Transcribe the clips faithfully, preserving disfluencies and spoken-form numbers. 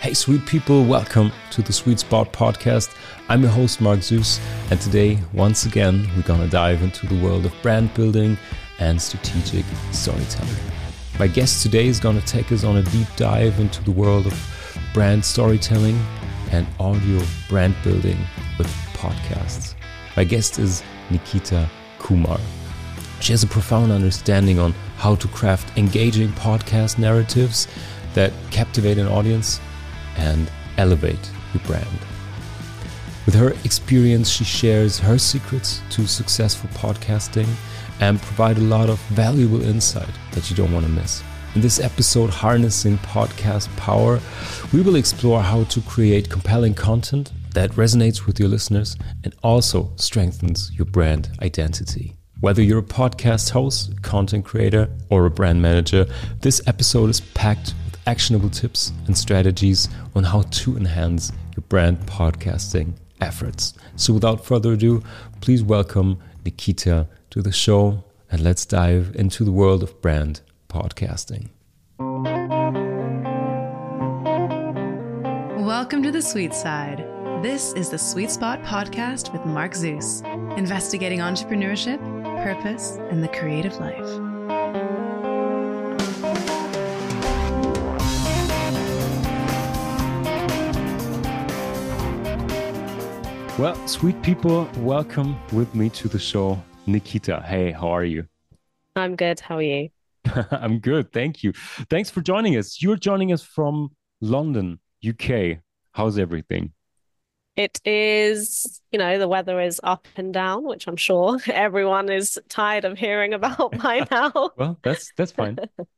Hey, sweet people, welcome to the Sweet Spot podcast. I'm your host, Mark Zeus, and today, once again, we're gonna dive into the world of brand building and strategic storytelling. My guest today is gonna take us on a deep dive into the world of brand storytelling and audio brand building with podcasts. My guest is Nikita Kumar. She has a profound understanding on how to craft engaging podcast narratives that captivate an audience and elevate your brand. With her experience, she shares her secrets to successful podcasting and provide a lot of valuable insight that you don't want to miss. In this episode, Harnessing Podcast Power, we will explore how to create compelling content that resonates with your listeners and also strengthens your brand identity. Whether you're a podcast host, content creator, or a brand manager, this episode is packed actionable tips and strategies on how to enhance your brand podcasting efforts. So without further ado, please welcome Nikita to the show and let's dive into the world of brand podcasting. Welcome to the Sweet Side. This is the Sweet Spot podcast with Mark Zeus, investigating entrepreneurship, purpose, and the creative life. Well, sweet people, welcome with me to the show, Nikita. Hey, how are you? I'm good. How are you? I'm good. Thank you. Thanks for joining us. You're joining us from London, U K. How's everything? It is, you know, the weather is up and down, which I'm sure everyone is tired of hearing about by now. Well, that's that's fine.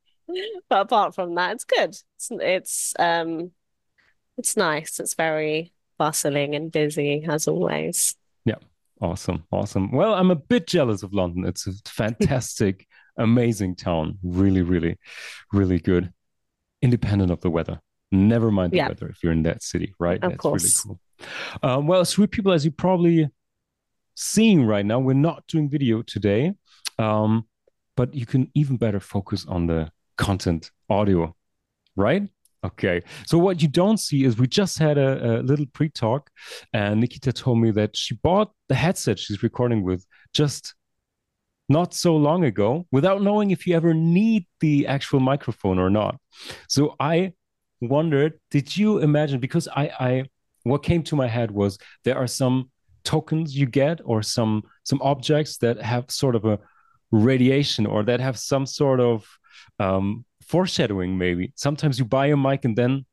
But apart from that, it's good. It's, it's um, it's nice. It's very bustling and busy as always. Yeah, awesome, awesome. Well, I'm a bit jealous of London. It's a fantastic, amazing town. Really, really, really good. Independent of the weather. Never mind the Yeah. weather if you're in that city, right? Of That's course. really cool. Um, well, sweet people, as you're probably seeing right now, we're not doing video today, um, but you can even better focus on the content audio, right? Okay. So what you don't see is we just had a, a little pre-talk and Nikita told me that she bought the headset she's recording with just not so long ago without knowing if you ever need the actual microphone or not. So I wondered, did you imagine, because I, I what came to my head was there are some tokens you get or some some objects that have sort of a radiation or that have some sort of um foreshadowing. Maybe sometimes you buy a mic and then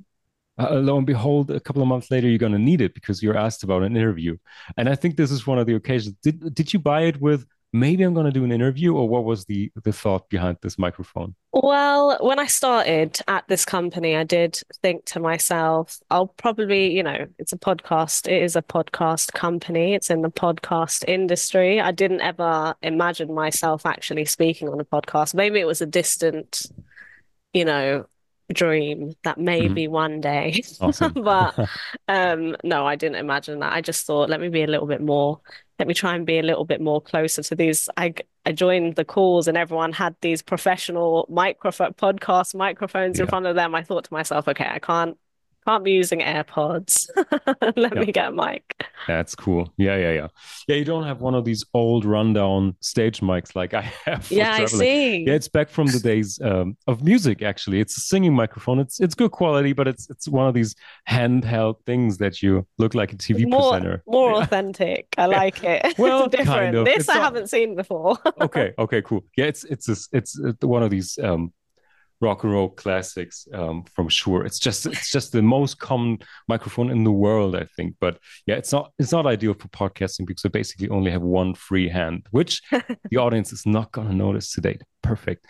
uh, lo and behold, a couple of months later you're going to need it because you're asked about an interview. And I think this is one of the occasions. Did did you buy it with maybe I'm going to do an interview, or what was the the thought behind this microphone? Well, when I started at this company, I did think to myself, I'll probably, you know, it's a podcast. It is a podcast company. It's in the podcast industry. I didn't ever imagine myself actually speaking on a podcast. Maybe it was a distant, you know, dream that maybe Mhm. one day. Awesome. But um, no, I didn't imagine that. I just thought, let me be a little bit more, let me try and be a little bit more closer to these. I I joined the calls and everyone had these professional microphone podcast microphones in Yeah. front of them. I thought to myself, okay, I can't can't be using AirPods. Let Yeah. me get a mic. That's cool. Yeah, yeah, yeah. Yeah, you don't have one of these old rundown stage mics like I have for Yeah, I traveling. see. Yeah, it's back from the days um, of music, actually. It's a singing microphone. It's it's good quality, but it's it's one of these handheld things that you look like a T V More presenter. more Yeah. authentic. I like it. Well, It's different. kind of. This It's I not- haven't seen before. Okay, okay, cool. Yeah, it's it's a, it's uh, one of these um, rock and roll classics um, from Shure. It's just it's just the most common microphone in the world, I think. But yeah, it's not it's not ideal for podcasting because I basically only have one free hand, which the audience is not going to notice today. Perfect.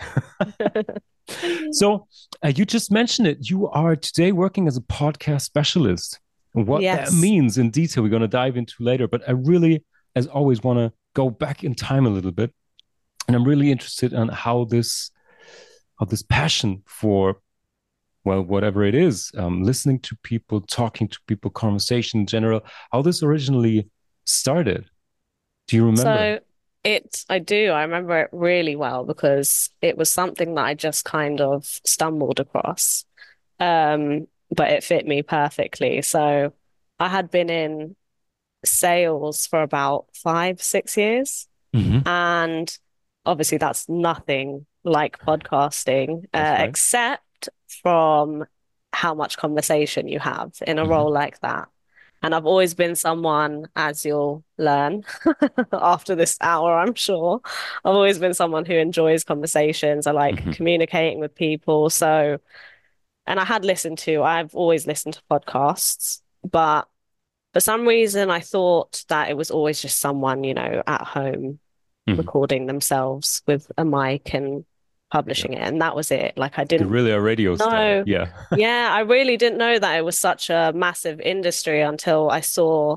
So uh, you just mentioned it. You are today working as a podcast specialist. And what that Yes. means in detail, we're going to dive into later. But I really, as always, want to go back in time a little bit, and I'm really interested in how this, how this passion for, well, whatever it is, um, listening to people, talking to people, conversation in general, how this originally started. Do you remember? So it, I do. I remember it really well because it was something that I just kind of stumbled across. Um, but it fit me perfectly. So I had been in sales for about five, six years. Hmm. And obviously, that's nothing like podcasting, uh, That's right. except from how much conversation you have in a Hmm. role like that. And I've always been someone, as you'll learn after this hour, I'm sure, I've always been someone who enjoys conversations. I like Hmm. communicating with people. So, and I had listened to, I've always listened to podcasts, but for some reason, I thought that it was always just someone, you know, at home Hmm. recording themselves with a mic and Yeah. publishing it. And that was it. Like I didn't Guerrilla radio style. know. Yeah. Yeah, I really didn't know that it was such a massive industry until I saw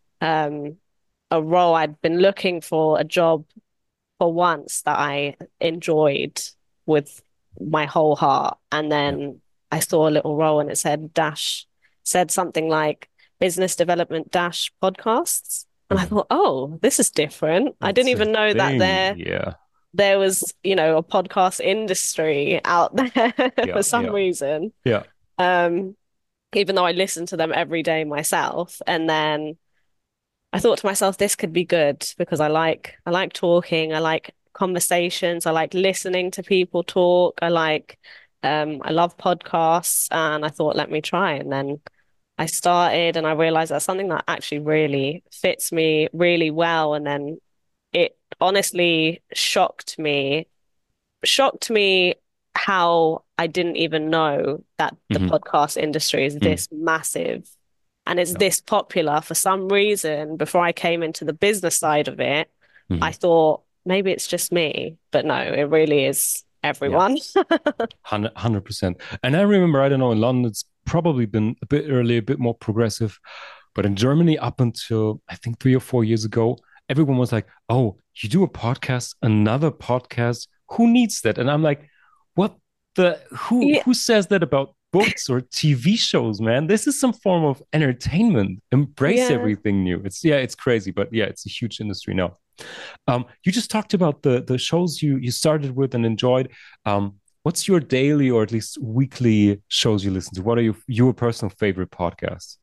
um a role. I'd been looking for a job for once that I enjoyed with my whole heart. And Yeah. then I saw a little role and it said dash, said something like business development dash podcasts. And I Hmm. thought, oh, this is different. I didn't It's a even know that thing. there Yeah. there was, you know, a podcast industry out there Yeah. for some Yeah. reason. Yeah. Um, even though I listen to them every day myself. And then I thought to myself, this could be good because I like I like talking, I like conversations, I like listening to people talk, I like um I love podcasts, and I thought, let me try. And then I started and I realized that's something that actually really fits me really well. And then it honestly shocked me, shocked me how I didn't even know that the Hmm. podcast industry is Hmm. this massive and it's Yeah. this popular. For some reason, before I came into the business side of it, I Hmm. thought maybe it's just me, but no, it really is Yeah. everyone. one hundred percent. And I remember, I don't know, in London, it's probably been a bit early, a bit more progressive. But in Germany, up until I think three or four years ago, everyone was like, oh, you do a podcast, another podcast. Who needs that? And I'm like, what the, who, Yeah, who says that about books or T V shows, man? This is some form of entertainment. Embrace yeah. everything new. It's, yeah, it's crazy, but yeah, it's a huge industry now. Um, you just talked about the the shows you you started with and enjoyed. Um, what's your daily or at least weekly shows you listen to? What are your your personal favorite podcasts?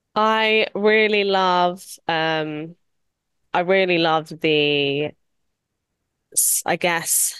I really love um I really love the I guess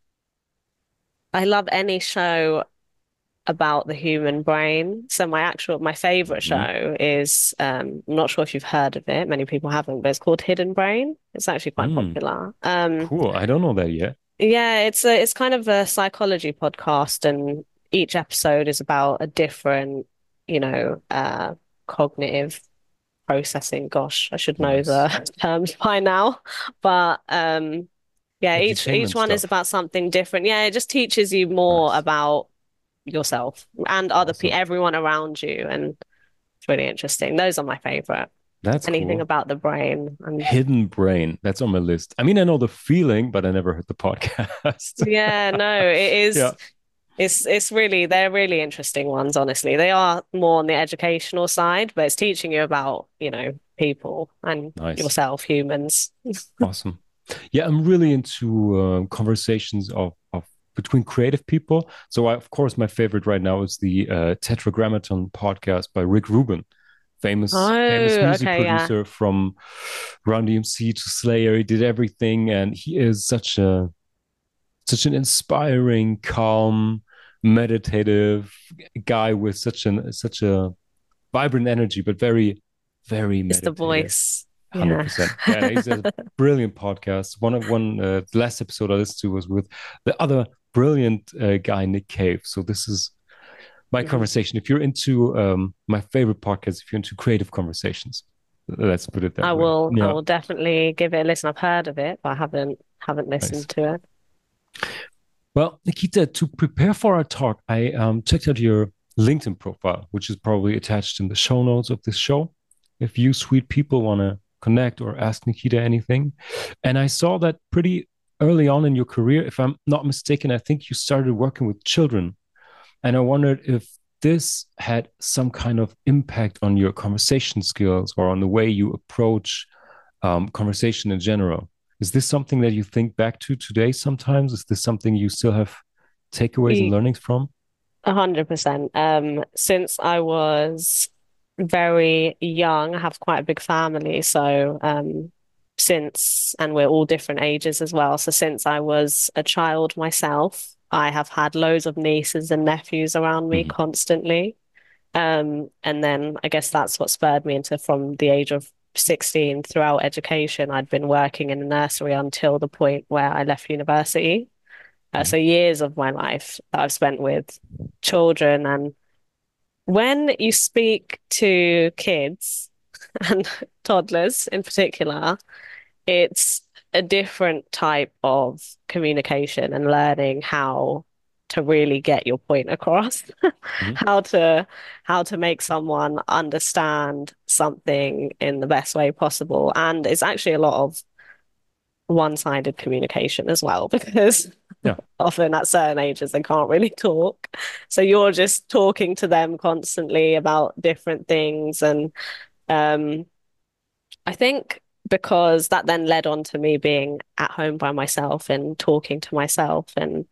I love any show about the human brain. So my actual my favorite Mhm. show is um I'm not sure if you've heard of it. Many people haven't, but it's called Hidden Brain. It's actually quite Mm, popular. Um cool. I don't know that yet. yeah, it's a it's kind of a psychology podcast and each episode is about a different, you know, uh cognitive processing. Gosh, I should know the Nice. terms by now. But um yeah, each each Edutainment one is stuff. about something different. Yeah, it just teaches you more Nice. about yourself and other people, Awesome. everyone around you. And it's really interesting. Those are my favorite. That's Anything cool. about the brain. And Hidden Brain. That's on my list. I mean, I know the feeling, but I never heard the podcast. yeah, no, it is, Yeah. it's, it's really, they're really interesting ones, honestly. They are more on the educational side, but it's teaching you about, you know, people and Nice. yourself, humans. Awesome. Yeah, I'm really into uh, conversations of, of between creative people. So, I, of course, my favorite right now is the uh, Tetragrammaton podcast by Rick Rubin, famous famous Oh, music okay, yeah. producer from Run D M C to Slayer. He did everything, and he is such a such an inspiring, calm, meditative guy with such an such a vibrant energy, but very very It's the meditative. voice. Yeah. one hundred percent. Yeah, he's a brilliant podcast. One of one uh, the last episode I listened to was with the other brilliant uh, guy, Nick Cave. So this is my Mhm. conversation. If you're into um, my favorite podcast, if you're into creative conversations, let's put it that I way. will, I Yeah, will definitely give it a listen. I've heard of it, but I haven't, haven't nice. listened to it. Well, Nikita, to prepare for our talk, I um, checked out your LinkedIn profile, which is probably attached in the show notes of this show. If you sweet people want to connect or ask Nikita anything. And I saw that pretty early on in your career, if I'm not mistaken, I think you started working with children. And I wondered if this had some kind of impact on your conversation skills or on the way you approach um, conversation in general. Is this something that you think back to today sometimes? Is this something you still have takeaways and Y- learnings from? A hundred percent. Um, since I was very young, I have quite a big family. So, um, since, and we're all different ages as well. So, since I was a child myself, I have had loads of nieces and nephews around me Mhm. constantly. Um, and then I guess that's what spurred me into from the age of sixteen throughout education. I'd been working in a nursery until the point where I left university. Uh, Mhm. so years of my life that I've spent with children. And when you speak to kids and toddlers in particular, it's a different type of communication and learning how to really get your point across, Mhm. how to how to make someone understand something in the best way possible. And it's actually a lot of one-sided communication as well, because Yeah. often at certain ages they can't really talk. So you're just talking to them constantly about different things. And um, I think because that then led on to me being at home by myself and talking to myself. And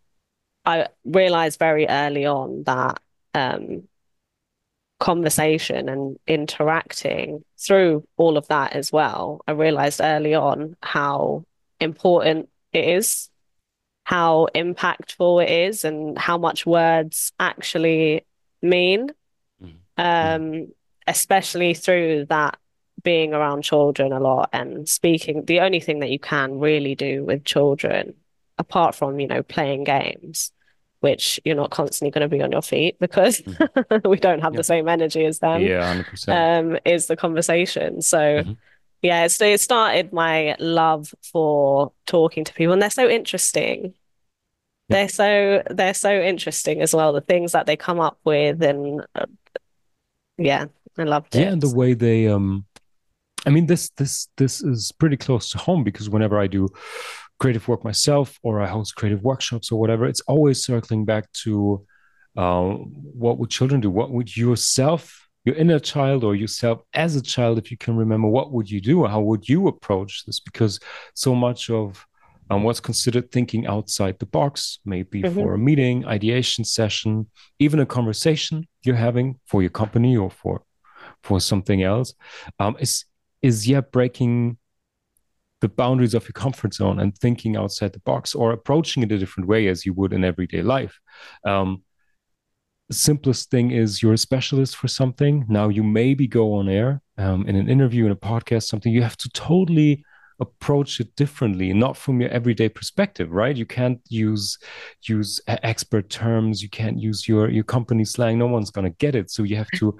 I realized very early on that um, conversation and interacting through all of that as well, I realized early on how important it is, how impactful it is, and how much words actually mean, Mhm. Mhm. um, especially through that being around children a lot and speaking. The only thing that you can really do with children, apart from, you know, playing games, which you're not constantly going to be on your feet because Mhm. we don't have Yeah. the same energy as them, Yeah, one hundred percent. um, is the conversation. So, Mhm. yeah, it's, it started my love for talking to people, and they're so interesting. Yeah. They're so they're so interesting as well, the things that they come up with, and uh, yeah, I loved Yeah, it. and the way they um I mean, this this this is pretty close to home because whenever I do creative work myself or I host creative workshops or whatever, it's always circling back to uh, what would children do? What would yourself, your inner child, or yourself as a child, if you can remember, what would you do? How would you approach this? Because so much of um, what's considered thinking outside the box, maybe Hmm. for a meeting, ideation session, even a conversation you're having for your company or for for something else, um, is is yet breaking the boundaries of your comfort zone and thinking outside the box or approaching it a different way as you would in everyday life. Um, the simplest thing is you're a specialist for something. Now you maybe go on air um, in an interview, in a podcast, something you have to totally approach it differently, not from your everyday perspective, right? You can't use use expert terms. You can't use your your company slang. No one's gonna get it. So you have to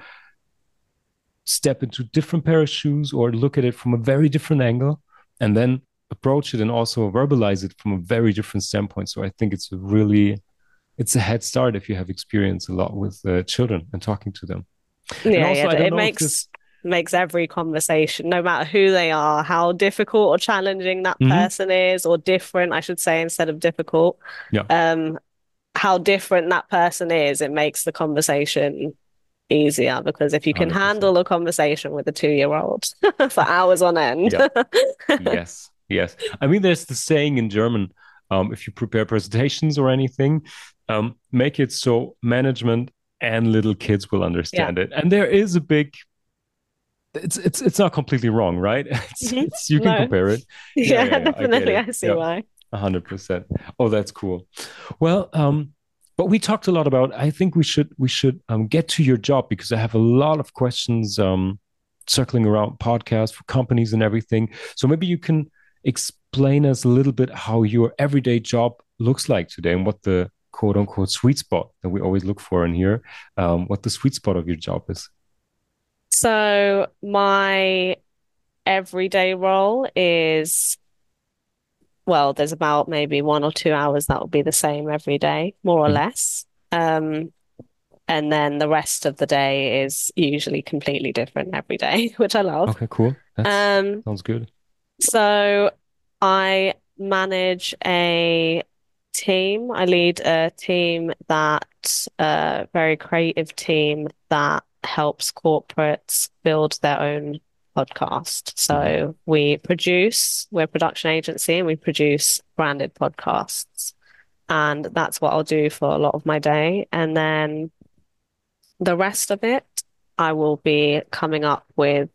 step into different pair of shoes or look at it from a very different angle and then approach it and also verbalize it from a very different standpoint. So I think it's a really it's a head start if you have experience a lot with uh, children and talking to them. And Yeah, also, yeah, I don't it know if this. makes makes every conversation, no matter who they are, how difficult or challenging that Mhm. person is, or different, I should say, instead of difficult, Yeah, um, how different that person is, it makes the conversation easier, because if you can one hundred percent. handle a conversation with a two-year-old for hours on end. Yeah. Yes. Yes. I mean, there's the saying in German, um, if you prepare presentations or anything, um, make it so management and little kids will Yeah. understand it. And there is a big it's it's it's not completely wrong, right? It's Hmm. it's you can No. compare it. Yeah, Yeah, yeah, yeah. I get definitely. it. I see Yeah, why. a hundred percent. Oh, that's cool. Well, um, but we talked a lot about. I think we should we should um get to your job because I have a lot of questions um circling around podcasts for companies and everything. So maybe you can explain us a little bit how your everyday job looks like today and what the quote unquote sweet spot that we always look for in here, um, what the sweet spot of your job is. So my everyday role is, well, there's about maybe one or two hours that will be the same every day, more or Mhm. less. Um, and then the rest of the day is usually completely different every day, which I love. Okay, cool. That's Um, sounds good. so I manage a team. I lead a team that, a very creative team that helps corporates build their own podcast. Mhm. So we produce, we're a production agency and we produce branded podcasts. and that's what I'll do for a lot of my day. And then the rest of it, I will be coming up with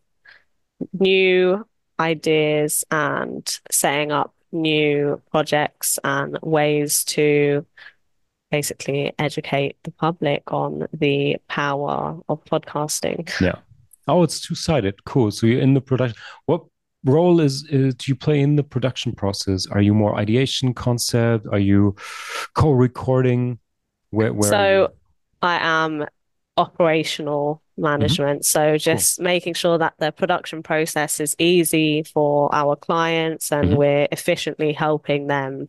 new ideas and setting up new projects and ways to basically educate the public on the power of podcasting. Yeah. Oh, it's two-sided. Cool. So you're in the production. What role is, is do you play in the production process? Are you more ideation, concept? Are you co-recording? Where where are you? So I am operational Mhm. management. So Cool. just making sure that the production process is easy for our clients and Mhm. we're efficiently helping them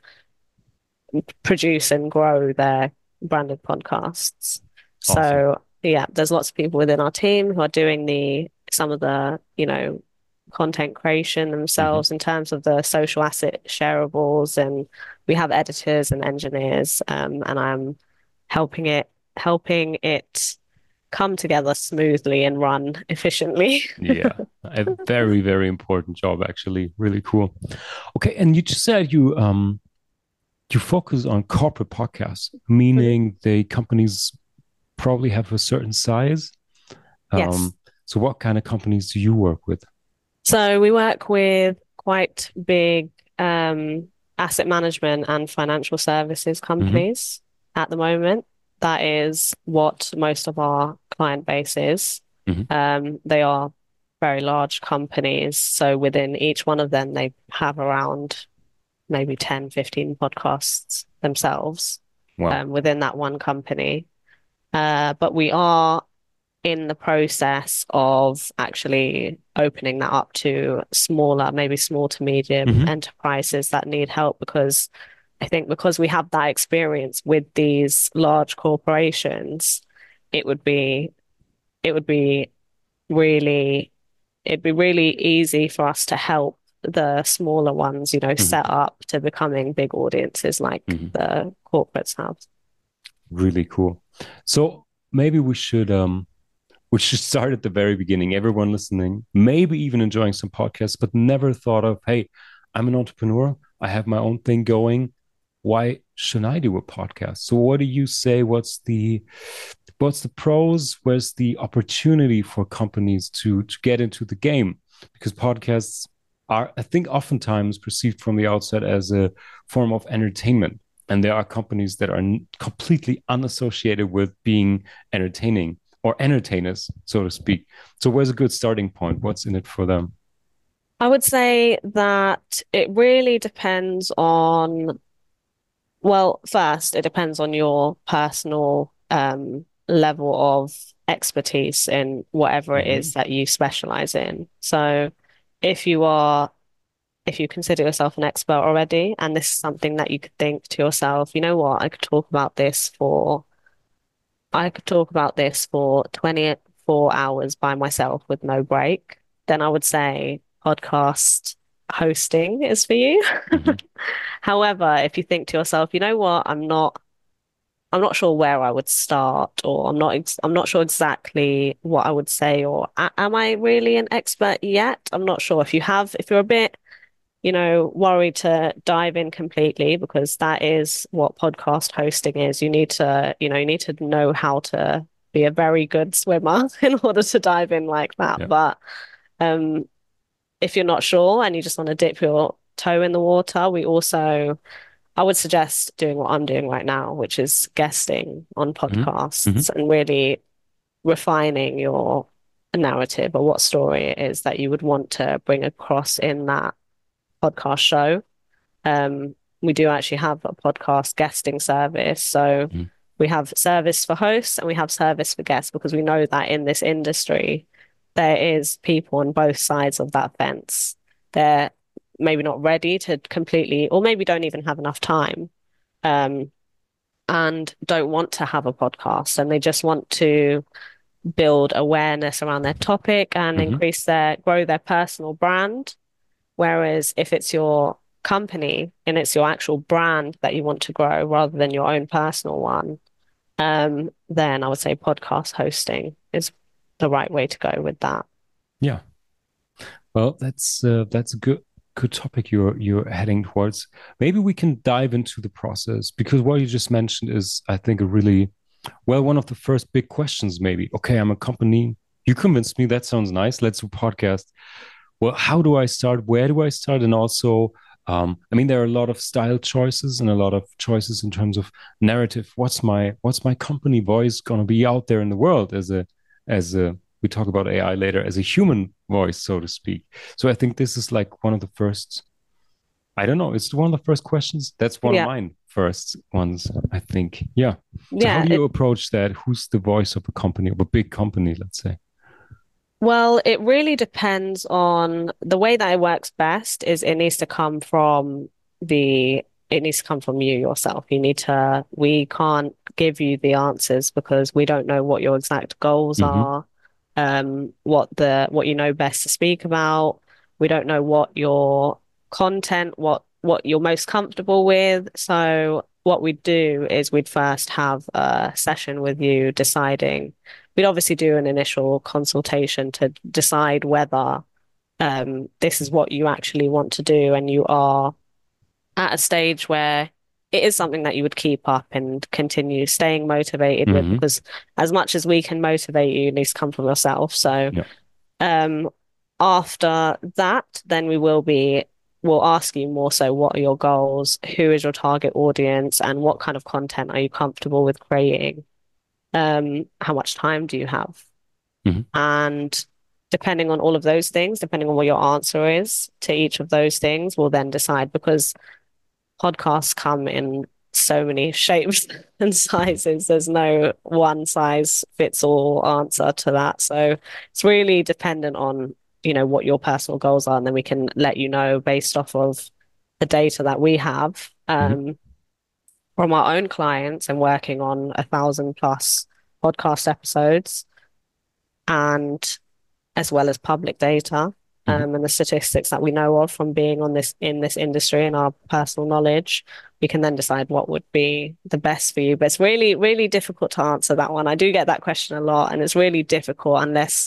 produce and grow their branded podcasts. Awesome. So yeah, there's lots of people within our team who are doing the some of the, you know, content creation Mhm. themselves in terms of the social asset shareables, and we have editors and engineers, um, and I'm helping it helping it come together smoothly and run efficiently. Yeah. A very, very important job, actually. Really cool. Okay, and you just said you um you focus on corporate podcasts, Mhm. meaning the companies probably have a certain size. Yes. Um, so what kind of companies do you work with? So we work with quite big um, asset management and financial services Hmm. companies at the moment. That is what most of our client base is. Hmm. Um, they are very large companies. So within each one of them, they have around maybe ten, fifteen podcasts themselves Wow. um, within that one company. Uh, but we are in the process of actually opening that up to smaller, maybe small to medium Hmm. enterprises that need help, because I think because we have that experience with these large corporations, it would be it would be really it'd be really easy for us to help the smaller ones, you know, Hmm. set up to becoming big audiences like Hmm. the corporates have. Really cool. So maybe we should um we should start at the very beginning. Everyone listening, maybe even enjoying some podcasts, but never thought of, hey, I'm an entrepreneur. I have my own thing going. Why shouldn't I do a podcast? So what do you say? What's the what's the pros? Where's the opportunity for companies to to get into the game? Because podcasts are, I think, oftentimes perceived from the outset as a form of entertainment. And there are companies that are n- completely unassociated with being entertaining or entertainers, so to speak. So, where's a good starting point? What's in it for them? I would say that it really depends on, well, first, it depends on your personal um, level of expertise in whatever it is Hmm. that you specialize in. So if you are, if you consider yourself an expert already, and this is something that you could think to yourself, you know what, I could talk about this for, I could talk about this for twenty-four hours by myself with no break, then I would say podcast hosting is for you. Hmm. However, if you think to yourself, you know what, I'm not I'm not sure where I would start, or I'm not ex I'm not sure exactly what I would say, or a am I really an expert yet? I'm not sure. If you have, if you're a bit, you know, worried to dive in completely, because that is what podcast hosting is. You need to, you know, you need to know how to be a very good swimmer in order to dive in like that. Yeah. But um, if you're not sure and you just want to dip your toe in the water, we also I would suggest doing what I'm doing right now, which is guesting on Hmm. Hmm. podcasts and really refining your narrative or what story it is that you would want to bring across in that podcast show. Um, we do actually have a podcast guesting service. So Hmm. we have service for hosts and we have service for guests, because we know that in this industry, there is people on both sides of that fence. They're maybe not ready to completely, or maybe don't even have enough time, um, and don't want to have a podcast, and they just want to build awareness around their topic and Hmm. increase their, grow their personal brand. Whereas if it's your company and it's your actual brand that you want to grow rather than your own personal one, um, then I would say podcast hosting is the right way to go with that. Yeah. Well, that's uh, that's good. good topic you're you're heading towards. Maybe we can dive into the process because what you just mentioned is, I think, a really well one of the first big questions. Maybe okay, I'm a company. You convinced me. That sounds nice. Let's do a podcast. Well, how do I start? Where do I start? And also, um, I mean, there are a lot of style choices and a lot of choices in terms of narrative. What's my what's my company voice gonna be out there in the world as a as a we talk about A I later as a human voice, so to speak. So I think this is like one of the first. I don't know. It's one of the first questions. That's one of Yeah. mine first ones. I think. Yeah. So how Yeah. do It, you approach that? Who's the voice of a company, of a big company, let's say? well, it really depends on the way that it works best is it needs to come from the it needs to come from you yourself. You need to, we can't give you the answers because we don't know what your exact goals Hmm. are, um, what the what you know best to speak about. We don't know what your content, what what you're most comfortable with. So what we'd do is we'd first have a session with you deciding we'd obviously do an initial consultation to decide whether um, this is what you actually want to do and you are at a stage where it is something that you would keep up and continue staying motivated with Hmm. because as much as we can motivate you, it needs to come from yourself. So Yeah. um, after that, then we will be we'll ask you more so what are your goals, who is your target audience, and what kind of content are you comfortable with creating? Um, how much time do you have? Hmm. And depending on all of those things, depending on what your answer is to each of those things, we'll then decide because podcasts come in so many shapes and sizes. There's no one size fits all answer to that. So it's really dependent on, you know, what your personal goals are, and then we can let you know based off of the data that we have Hmm. um, from our own clients and working on a thousand plus podcast episodes and as well as public data Hmm. um, and the statistics that we know of from being on this in this industry and our personal knowledge, we can then decide what would be the best for you. But it's really, really difficult to answer that one. I do get that question a lot, and it's really difficult unless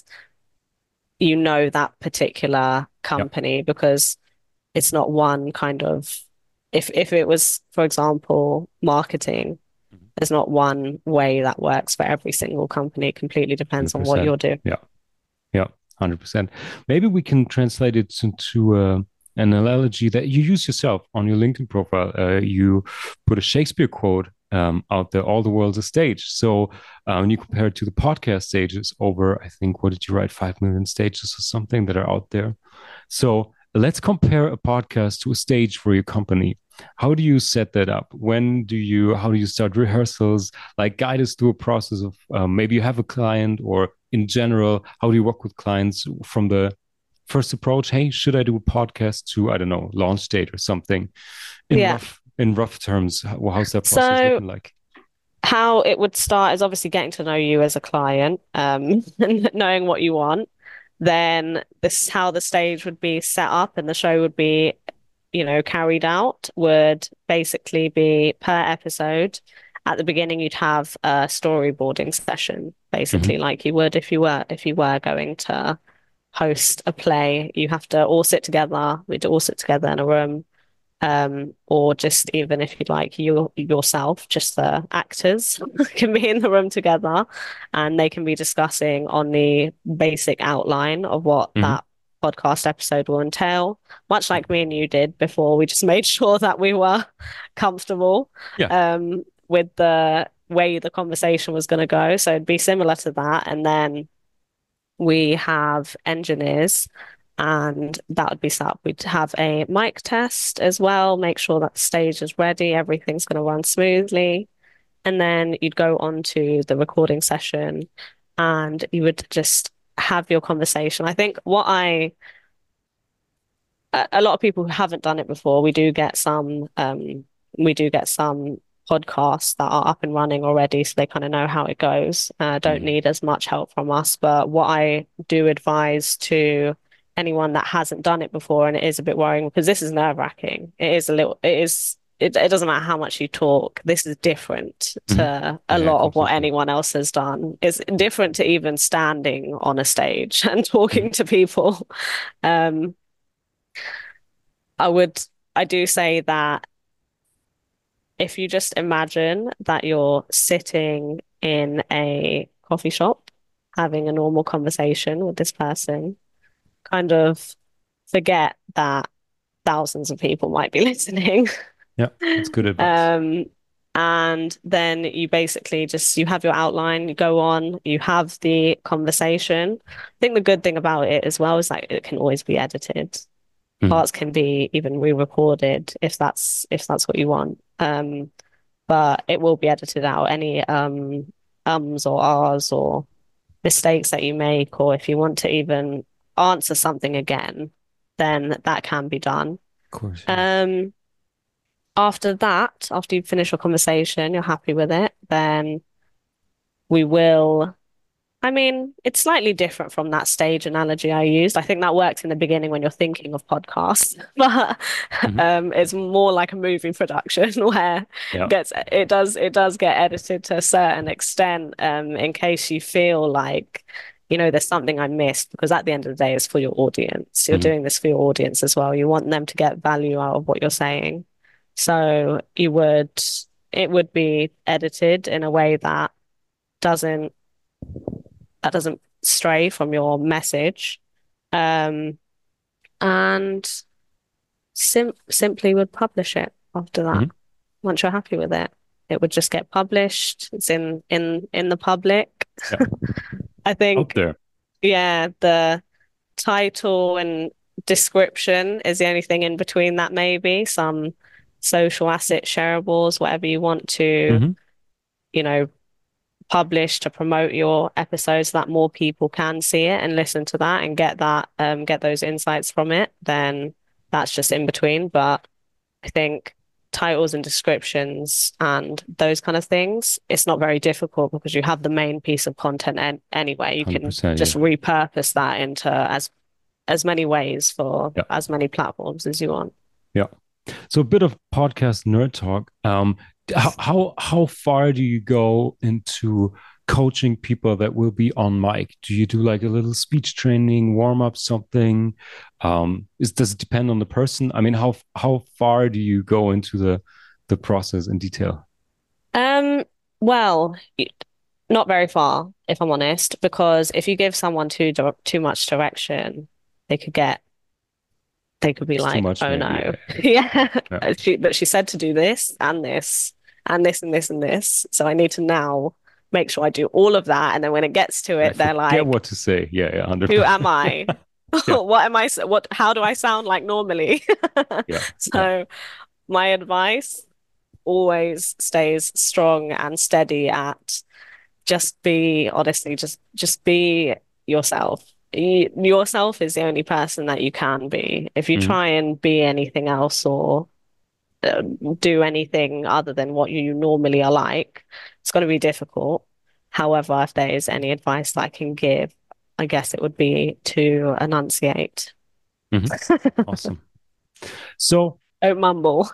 you know that particular Yeah. company because it's not one kind of if if it was, for example, marketing, there's not one way that works for every single company. It completely depends on what one hundred percent. you're doing. Yeah. Yeah. one hundred percent. Maybe we can translate it into uh, an analogy that you use yourself on your LinkedIn profile. Uh, you put a Shakespeare quote um, out there, all the world's a stage. So uh, when you compare it to the podcast stages over, I think, what did you write? five million stages or something that are out there. So let's compare a podcast to a stage for your company. How do you set that up? When do you, how do you start rehearsals? Like guide us through a process of um, maybe you have a client or in general, how do you work with clients from the first approach? Hey, should I do a podcast to, I don't know, launch date or something in Yeah. rough, in rough terms? How, how's that process So looking like? how it would start is obviously getting to know you as a client, um, and knowing what you want. Then this is how the stage would be set up and the show would be, you know, carried out would basically be per episode. At the beginning, you'd have a storyboarding session, Hmm. basically like you would if you were if you were going to host a play. You have to all sit together. We'd all sit together in a room um, or just even if you'd like you yourself, just the actors can be in the room together and they can be discussing on the basic outline of what Hmm. that podcast episode will entail, much like me and you did before. We just made sure that we were comfortable Yeah. um, with the way the conversation was going to go. So it'd be similar to that. And then we have engineers and that would be set up. We'd have a mic test as well, make sure that the stage is ready, everything's going to run smoothly. And then you'd go on to the recording session and you would just have your conversation. I think what I, a, a lot of people who haven't done it before, we do get some, um, we do get some podcasts that are up and running already, so they kind of know how it goes. Uh, don't Hmm. need as much help from us. But what I do advise to anyone that hasn't done it before, and it is a bit worrying because this is nerve-wracking. It is a little, it is, it, it doesn't matter how much you talk. This is different Hmm. to a Yeah, lot of what completely. anyone else has done. It's different to even standing on a stage and Hmm. talking to people. Um, I would, I do say that if you just imagine that you're sitting in a coffee shop having a normal conversation with this person, kind of forget that thousands of people might be listening. Yeah, that's good advice. Um, and then you basically just you have your outline, you go on, you have the conversation. I think the good thing about it as well is that it can always be edited. Mhm. Parts can be even re-recorded if that's if that's what you want. Um, but it will be edited out. Any um ums or ahs or mistakes that you make, or if you want to even answer something again, then that can be done. Of course, yeah. Um, after that, after you finish your conversation, you're happy with it, then we will. I mean, it's slightly different from that stage analogy I used. I think that works in the beginning when you're thinking of podcasts, but Mhm. um, it's more like a movie production where Yeah. it gets it does it does get edited to a certain extent, um, in case you feel like, you know, there's something I missed, because at the end of the day, it's for your audience. You're Mhm. doing this for your audience as well. You want them to get value out of what you're saying. So you would it would be edited in a way that doesn't that doesn't stray from your message. Um, and sim simply would publish it after that. Mhm. Once you're happy with it, it would just get published. It's in in in the public. Yeah. I Out think, there. yeah, the title and description is the only thing in between that, maybe some social asset shareables, whatever you want to, Hmm. you know, publish to promote your episodes so that more people can see it and listen to that and get that um get those insights from it, then that's just in between. But I think titles and descriptions and those kind of things, it's not very difficult because you have the main piece of content an anyway. You can one hundred percent, just yeah. repurpose that into as as many ways for Yeah. as many platforms as you want. Yeah. So a bit of podcast nerd talk. Um, how how how far do you go into coaching people that will be on mic? Do you do like a little speech training, warm up, something? Um, is does it depend on the person? I mean, how how far do you go into the the process in detail? Um, well, y- not very far, if I'm honest, because if you give someone too dir- too much direction, they could get they could be It's too like, much, oh maybe. no, Yeah, yeah, yeah. she that she said to do this and this and this and this and this, so I need to now make sure I do all of that, and then when it gets to I it, they're forget like, what to say. Yeah, yeah, who one hundred percent. am I? Yeah, What am I? s- What? How do I sound like normally? yeah, yeah. So my advice always stays strong and steady at just be honestly just just be yourself. You, yourself is the only person that you can be. If you Mhm. try and be anything else or uh, do anything other than what you normally are like, it's going to be difficult. However, if there is any advice that I can give, I guess it would be to enunciate. Mhm. Awesome. So, Don't mumble.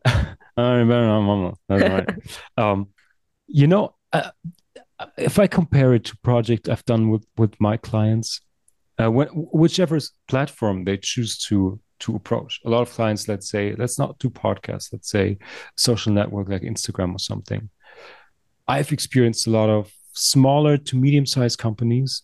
I remember, that's right. Um, you know, uh, if I compare it to project I've done with with my clients, uh, when, whichever platform they choose to to approach, a lot of clients, let's say, let's not do podcasts, let's say social network like Instagram or something. I've experienced a lot of smaller to medium sized companies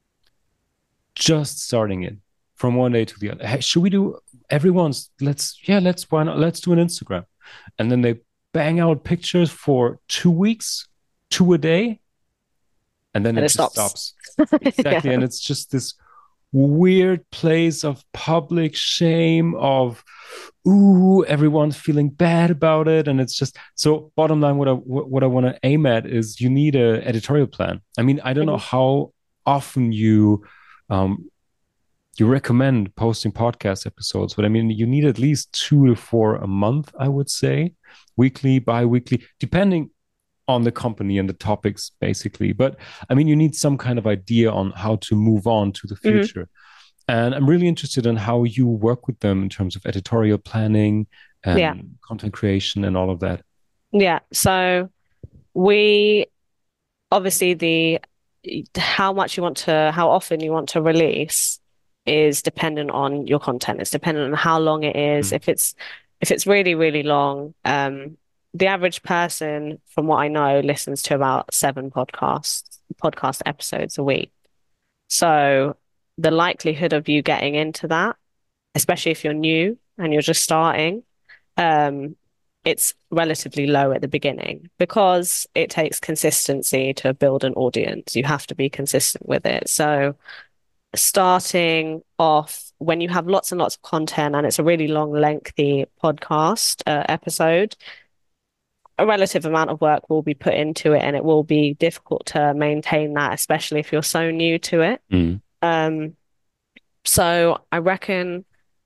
just starting it from one day to the other. Hey, should we do everyone's? Let's yeah, let's why not? Let's do an Instagram, and then they bang out pictures for two weeks, two a day, and then And it it just stops. stops. Exactly. Yeah. And it's just this weird place of public shame of ooh, everyone's feeling bad about it. And it's just so bottom line, what I what I want to aim at is you need a editorial plan. I mean, I don't know Mhm. how often you um you recommend posting podcast episodes, but I mean, you need at least two to four a month, I would say, weekly, bi-weekly, depending on the company and the topics, basically. But I mean, you need some kind of idea on how to move on to the Mhm. future. And I'm really interested in how you work with them in terms of editorial planning Yeah. and content creation and all of that. Yeah. So we obviously the how much you want to, how often you want to release is dependent on your content. It's dependent on how long it is. Mm. If it's if it's really, really long, um, the average person, from what I know, listens to about seven podcasts, podcast episodes a week. So the likelihood of you getting into that, especially if you're new and you're just starting, um, it's relatively low at the beginning because it takes consistency to build an audience. You have to be consistent with it. So starting off when you have lots and lots of content and it's a really long, lengthy podcast uh, episode, a relative amount of work will be put into it and it will be difficult to maintain that, especially if you're so new to it. Mm. Um, so I reckon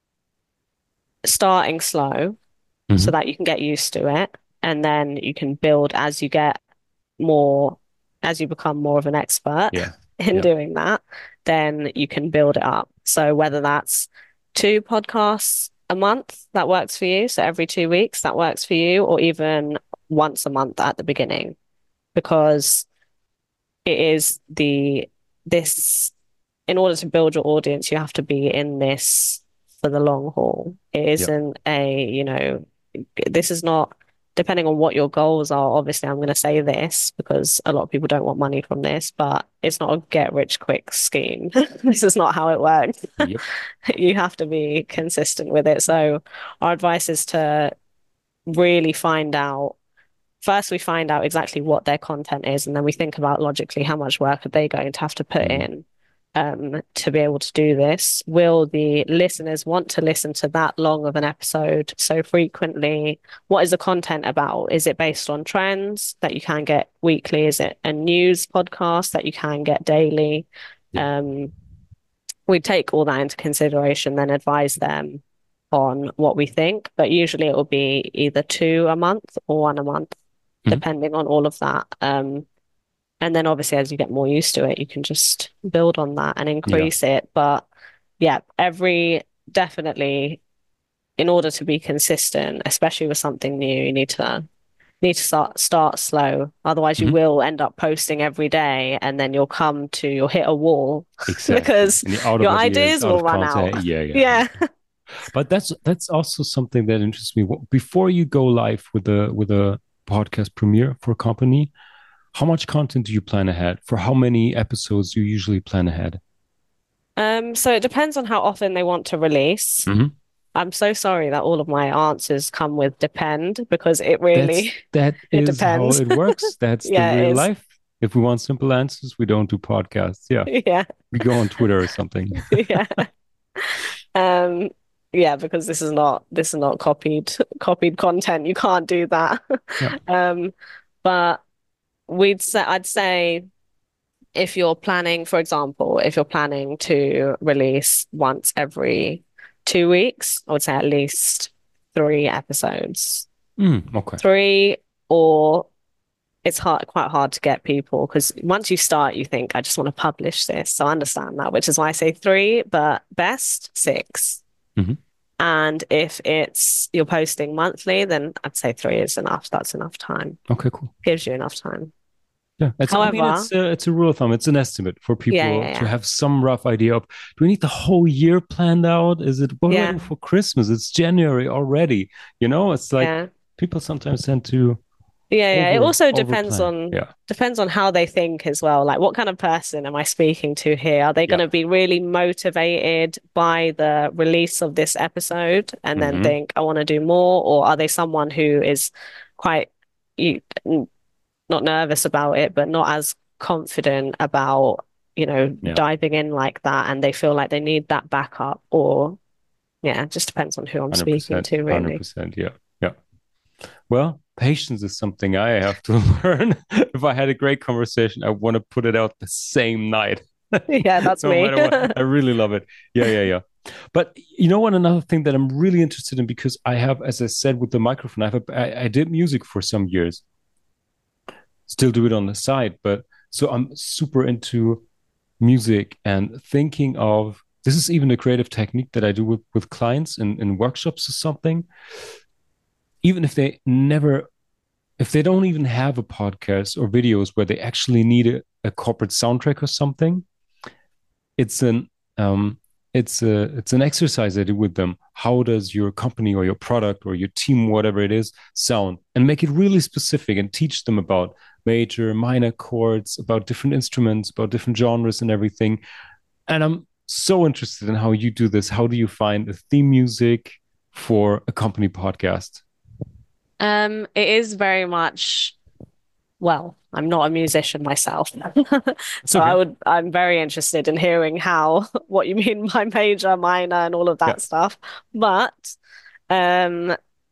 starting slow Mm-hmm. so that you can get used to it, and then you can build as you get more, as you become more of an expert Yeah. in Yeah. doing that, then you can build it up. So whether that's two podcasts a month, that works for you. So every two weeks, that works for you, or even once a month at the beginning, because it is the, this, in order to build your audience, you have to be in this for the long haul. It isn't a, you know, this is not, depending on what your goals are, obviously I'm going to say this because a lot of people don't want money from this, but it's not a get rich quick scheme. This is not how it works. Yep. You have to be consistent with it. So our advice is to really find out, first we find out exactly what their content is, and then we think about logically how much work are they going to have to put Mhm. in um, to be able to do this. Will the listeners want to listen to that long of an episode so frequently? What is the content about? Is it based on trends that you can get weekly? Is it a news podcast that you can get daily? Yeah. Um, we take all that into consideration, then advise them on what we think, but usually it will be either two a month or one a month, Mhm. depending on all of that. Um, and then obviously as you get more used to it, you can just build on that and increase it. But yeah, every, definitely, in order to be consistent, especially with something new, you need to need to start start slow. Otherwise you Mhm. will end up posting every day, and then you'll come to, you'll hit a wall Exactly. because And you're out of your ideas, ideas out will of run content. out. Yeah, yeah. Yeah. But that's that's also something that interests me. Wh- Before you go live with a with a podcast premiere for a company, how much content do you plan ahead? For how many episodes do you usually plan ahead? Um, so it depends on how often they want to release. Mhm. I'm so sorry that all of my answers come with depend, because it That's really that it is how depends. it works. That's the Yeah, it real is. life. If we want simple answers, we don't do podcasts. Yeah, Yeah. we go on Twitter or something. Yeah. Um, yeah, because this is not this is not copied copied content. You can't do that. Yeah. Um, but we'd say I'd say if you're planning, for example, if you're planning to release once every two weeks, I would say at least three episodes. Mm, okay. Three, or it's hard, quite hard to get people, because once you start, you think, I just want to publish this. So I understand that, which is why I say three, but best six. Mhm. And if it's you're posting monthly, then I'd say three is enough. That's enough time. Okay, cool. Gives you enough time. Yeah, it's, I mean, However, it's a, it's a rule of thumb. It's an estimate for people yeah, yeah, to yeah. have some rough idea of, do we need the whole year planned out? Is it, what do I Yeah. do for Christmas? It's January already. You know, it's like Yeah. people sometimes tend to Yeah, yeah. It over, also over depends plan. on Yeah. depends on how they think as well. Like, what kind of person am I speaking to here? Are they going Yeah. to be really motivated by the release of this episode and then Mhm. think, I want to do more? Or are they someone who is quite you, n- not nervous about it, but not as confident about, you know, Yeah. diving in like that, and they feel like they need that backup? Or yeah, it just depends on who I'm speaking one hundred percent. to, really. one hundred percent. Yeah. Yeah. Well, patience is something I have to learn. If I had a great conversation, I want to put it out the same night. Yeah, that's No me. matter what. I really love it. Yeah, yeah, yeah. But you know what? Another thing that I'm really interested in, because I have, as I said, with the microphone, I have a, I, I did music for some years. Still do it on the side, but so I'm super into music and thinking of, this is even a creative technique that I do with, with clients in, in workshops or something. Even if they never, if they don't even have a podcast or videos where they actually need a, a corporate soundtrack or something, it's an um it's a it's an exercise I do with them. How does your company or your product or your team, whatever it is, sound? And make it really specific and teach them about major, minor chords, about different instruments, about different genres and everything. And I'm so interested in how you do this. How do you find a theme music for a company podcast? Um, it is very much, well, I'm not a musician myself. So okay. I would, I'm very interested in hearing how, what you mean by major, minor, and all of that Yeah. stuff. But um,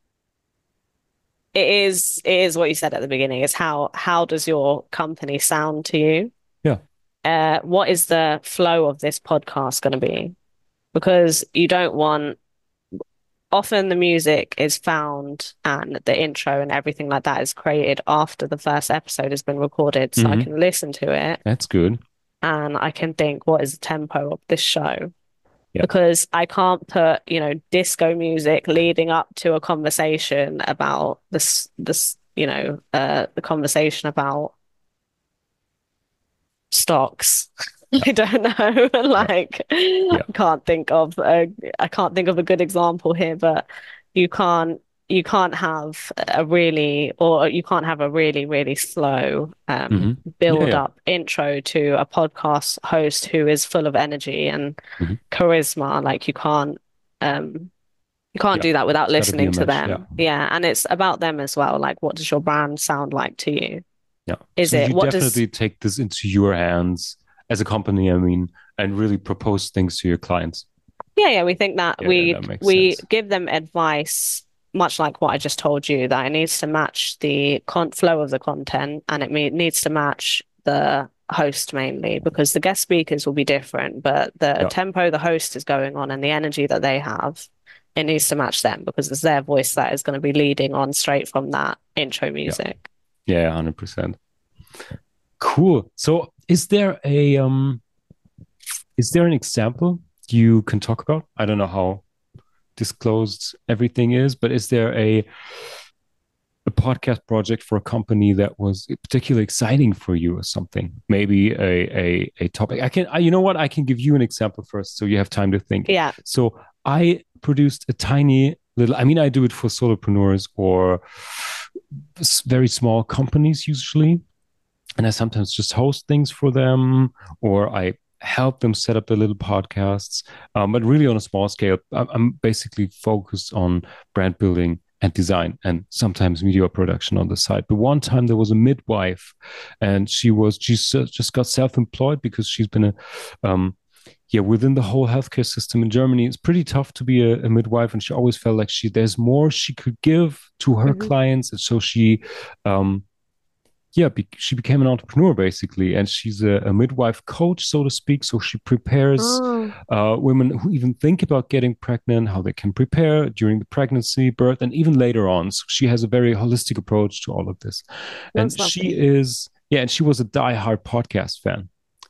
it is, it is what you said at the beginning, is how, how does your company sound to you? Yeah. Uh, what is the flow of this podcast going to be? Because you don't want, often the music is found and the intro and everything like that is created after the first episode has been recorded. So I Mhm. can listen to it That's good. and I can think, what is the tempo of this show? Yeah. Because I can't put, you know, disco music leading up to a conversation about this, this, you know, uh, the conversation about stocks. I don't know. Like, Yeah. I can't think of a, I can't think of a good example here, but you can't you can't have a really or you can't have a really, really slow um Mhm. build Yeah, yeah. up intro to a podcast host who is full of energy and Mhm. charisma. Like you can't um you can't Yeah. do that without It's got to be a listening to match. them. Yeah. Yeah, and it's about them as well. Like, what does your brand sound like to you? Yeah. Is So it you what does definitely take this into your hands as a company, I mean, and really propose things to your clients. Yeah, yeah, we think that Yeah, yeah, we that makes we sense. give them advice, much like what I just told you, that it needs to match the con flow of the content and it me needs to match the host mainly because the guest speakers will be different, but the Yeah. tempo the host is going on and the energy that they have, it needs to match them because it's their voice that is going to be leading on straight from that intro music. Yeah, one hundred percent. Cool. So is there a um is there an example you can talk about? I don't know how disclosed everything is, but is there a a podcast project for a company that was particularly exciting for you or something? Maybe a a, a topic. I can I, you know what? I can give you an example first so you have time to think. Yeah. So I produced a tiny little, I mean, I do it for solopreneurs or s- very small companies usually. And I sometimes just host things for them or I help them set up their little podcasts, um, but really on a small scale. I'm, I'm basically focused on brand building and design and sometimes media production on the side. But one time there was a midwife and she was, she just got self-employed because she's been a, um, yeah, within the whole healthcare system in Germany, it's pretty tough to be a, a midwife. And she always felt like she, there's more she could give to her Mhm. clients. And so she, um, yeah, be, she became an entrepreneur basically, and she's a, a midwife coach, so to speak. So she prepares Oh, uh, women who even think about getting pregnant, how they can prepare during the pregnancy, birth, and even later on. So she has a very holistic approach to all of this, and that's she lovely. is, yeah, and she was a diehard podcast fan.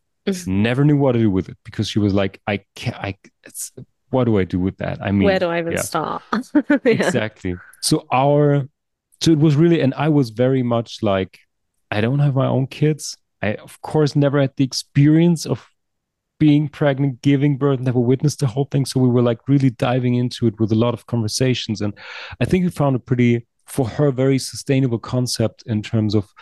Never knew what to do with it because she was like, I can't, I, it's, what do I do with that? I mean, Where do I even yeah, start? Yeah. exactly. So our, so it was really, and I was very much like, I don't have my own kids. I, of course, never had the experience of being pregnant, giving birth, never witnessed the whole thing. So we were like really diving into it with a lot of conversations. And I think we found a pretty, for her, very sustainable concept in terms of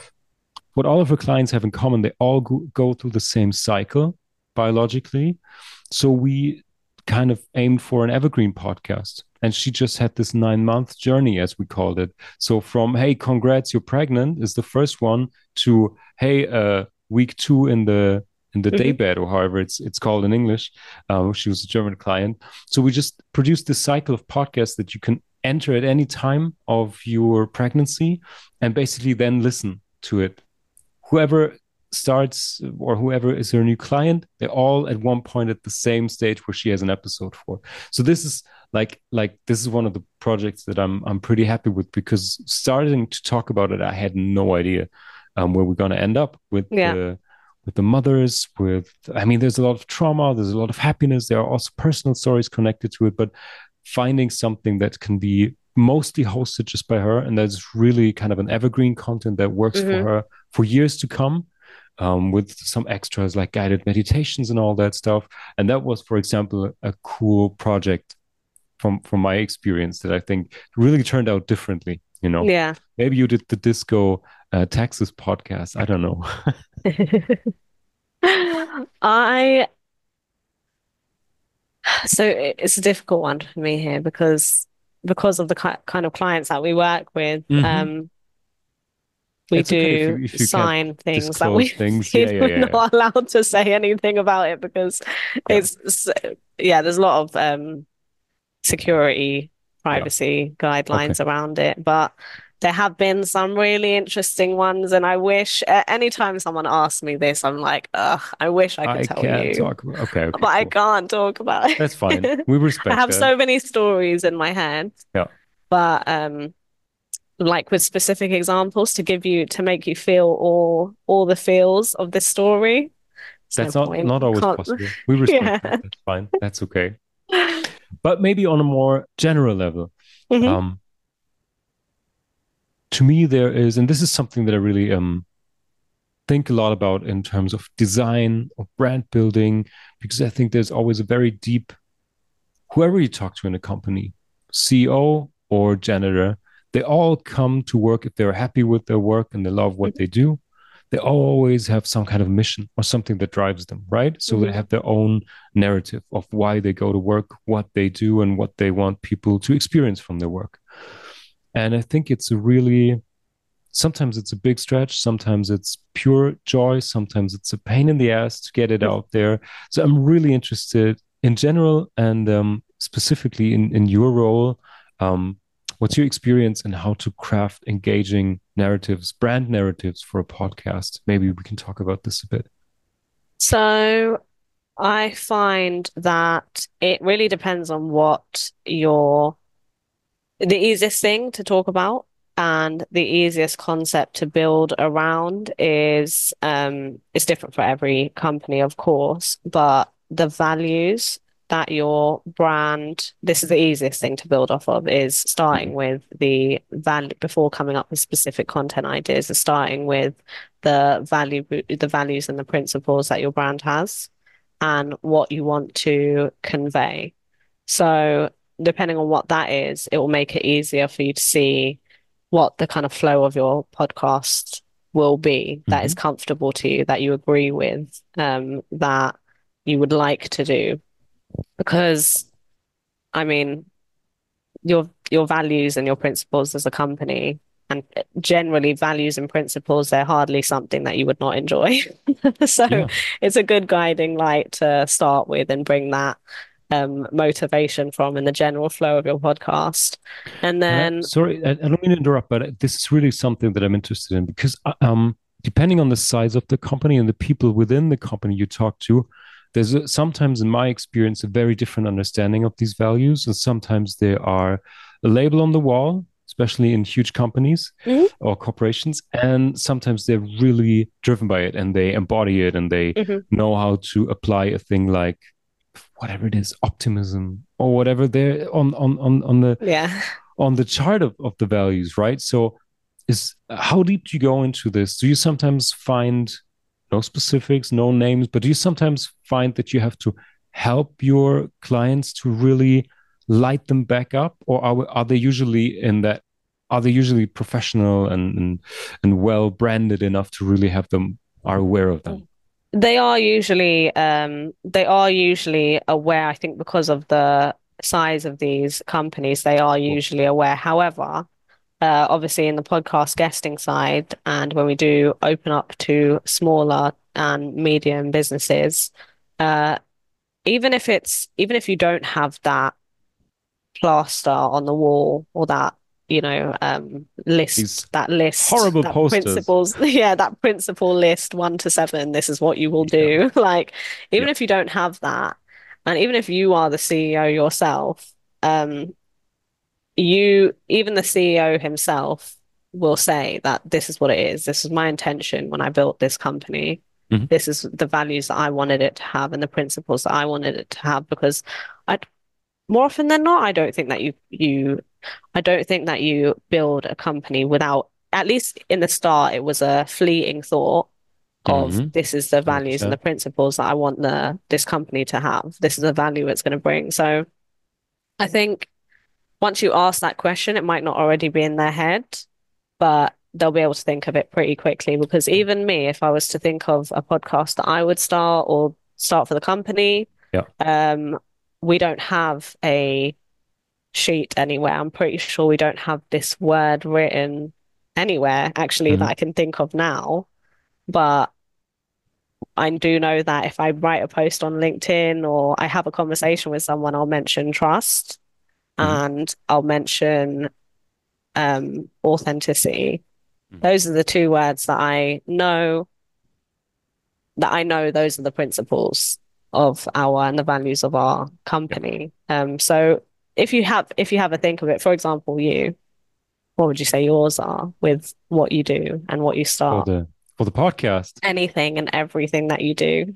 what all of her clients have in common. They all go, go through the same cycle biologically. So we kind of aimed for an evergreen podcast. And she just had this nine month journey, as we called it. So from, hey, congrats, you're pregnant is the first one to, hey, uh, week two in the in the Mhm. daybed, or however it's it's called in English. Um, she was a German client. So we just produced this cycle of podcasts that you can enter at any time of your pregnancy and basically then listen to it. Whoever starts or whoever is her new client, they're all at one point at the same stage where she has an episode for. So this is like like this is one of the projects that I'm I'm pretty happy with because starting to talk about it, I had no idea um, where we're gonna end up with Yeah. the with the mothers. With I mean, there's a lot of trauma, there's a lot of happiness. There are also personal stories connected to it, but finding something that can be mostly hosted just by her and that's really kind of an evergreen content that works for Mhm. her for years to come. um, with some extras like guided meditations and all that stuff. And that was, for example, a cool project from from my experience that I think really turned out differently. You know, Yeah. maybe you did the Disco uh, Texas podcast. I don't know. I so it's a difficult one for me here because because of the ki kind of clients that we work with, Hmm. um, we It's okay if you do if you can't sign things that disclose we things. Yeah, yeah, we're yeah, yeah. not allowed to say anything about it because Yeah, it's s- yeah, there's a lot of um security, yeah. privacy Okay. guidelines around it, but there have been some really interesting ones, and I wish uh, anytime someone asks me this, I'm like, ugh, I wish I could I tell can't you, talk about. Okay, but okay, I cool. can't talk about That's fine. it. We I respect have that. so many stories in my head, Yeah. but um, like with specific examples to give you to make you feel all all the feels of this story. There's no That's not point. not always Can't. possible. We respect Yeah. that. That's fine. That's okay. But maybe on a more general level, Hmm. um, to me there is, and this is something that I really um think a lot about in terms of design or brand building, because I think there's always a very deep, whoever you talk to in a company, C E O or janitor, they all come to work if they're happy with their work and they love what they do. They always have some kind of mission or something that drives them, right? So they Hmm. have their own narrative of why they go to work, what they do, and what they want people to experience from their work. And I think it's a really, sometimes it's a big stretch, sometimes it's pure joy, sometimes it's a pain in the ass to get it out there. So I'm really interested in general and um, specifically in, in your role. Um, what's your experience in how to craft engaging narratives, brand narratives for a podcast? Maybe we can talk about this a bit. So I find that it really depends on what your the easiest thing to talk about and the easiest concept to build around is um it's different for every company, of course, but the values that your brand, this is the easiest thing to build off of, is starting Mhm. with the value before coming up with specific content ideas, is starting with the value, the values and the principles that your brand has and what you want to convey. So depending on what that is, it will make it easier for you to see what the kind of flow of your podcast will be that is Mhm. comfortable to you, that you agree with, um, that you would like to do. Because I mean, your your values and your principles as a company, and generally values and principles, they're hardly something that you would not enjoy. So Yeah. it's a good guiding light to start with and bring that um, motivation from in the general flow of your podcast. And And I, then, sorry, I, I don't mean to interrupt, but this is really something that I'm interested in because, uh, um, depending on the size of the company and the people within the company you talk to, there's a, sometimes, in my experience, a very different understanding of these values, and sometimes they are a label on the wall, especially in huge companies mhm, or corporations, and sometimes they're really driven by it and they embody it and they mhm, know how to apply a thing like whatever it is, optimism or whatever they're on on on on the yeah. on the chart of, of the values, right? So is how deep do you go into this? Do you sometimes find no specifics, no names, but do you sometimes find that you have to help your clients to really light them back up, or are are they usually in that? Are they usually professional and and, and well branded enough to really have them are aware of them? They are usually um they are usually aware, I think because of the size of these companies, they are Cool. usually aware. However, uh, obviously in the podcast guesting side, and when we do open up to smaller and medium businesses, uh, even if it's even if you don't have that plaster on the wall or that, you know, um, list, These that list, horrible that posters. principles, yeah, that principle list one to seven, this is what you will Yeah, do. Like, yeah. even if you don't have that, and even if you are the C E O yourself, um, you, even the C E O himself will say that this is what it is. This is my intention when I built this company. Mhm. This is the values that I wanted it to have and the principles that I wanted it to have because I more often than not, I don't think that you you I don't think that you build a company without, at least in the start, it was a fleeting thought of Mm-hmm. this is the values and the one hundred percent. principles that I want the this company to have. This is the value it's going to bring. So I think once you ask that question, it might not already be in their head, but they'll be able to think of it pretty quickly. Because even me, if I was to think of a podcast that I would start or start for the company, Yeah. um, we don't have a sheet anywhere. I'm pretty sure we don't have this word written anywhere actually that Mm-hmm. I can think of now. But I do know that if I write a post on LinkedIn or I have a conversation with someone, I'll mention trust Mm-hmm. and I'll mention um, authenticity. Mm-hmm. Those are the two words that I know that I know those are the principles of our and the values of our Yeah. company. Um, so if you have if you have a think of it, for example, you, what would you say yours are with what you do and what you For start? the for the podcast. Anything and everything that you do.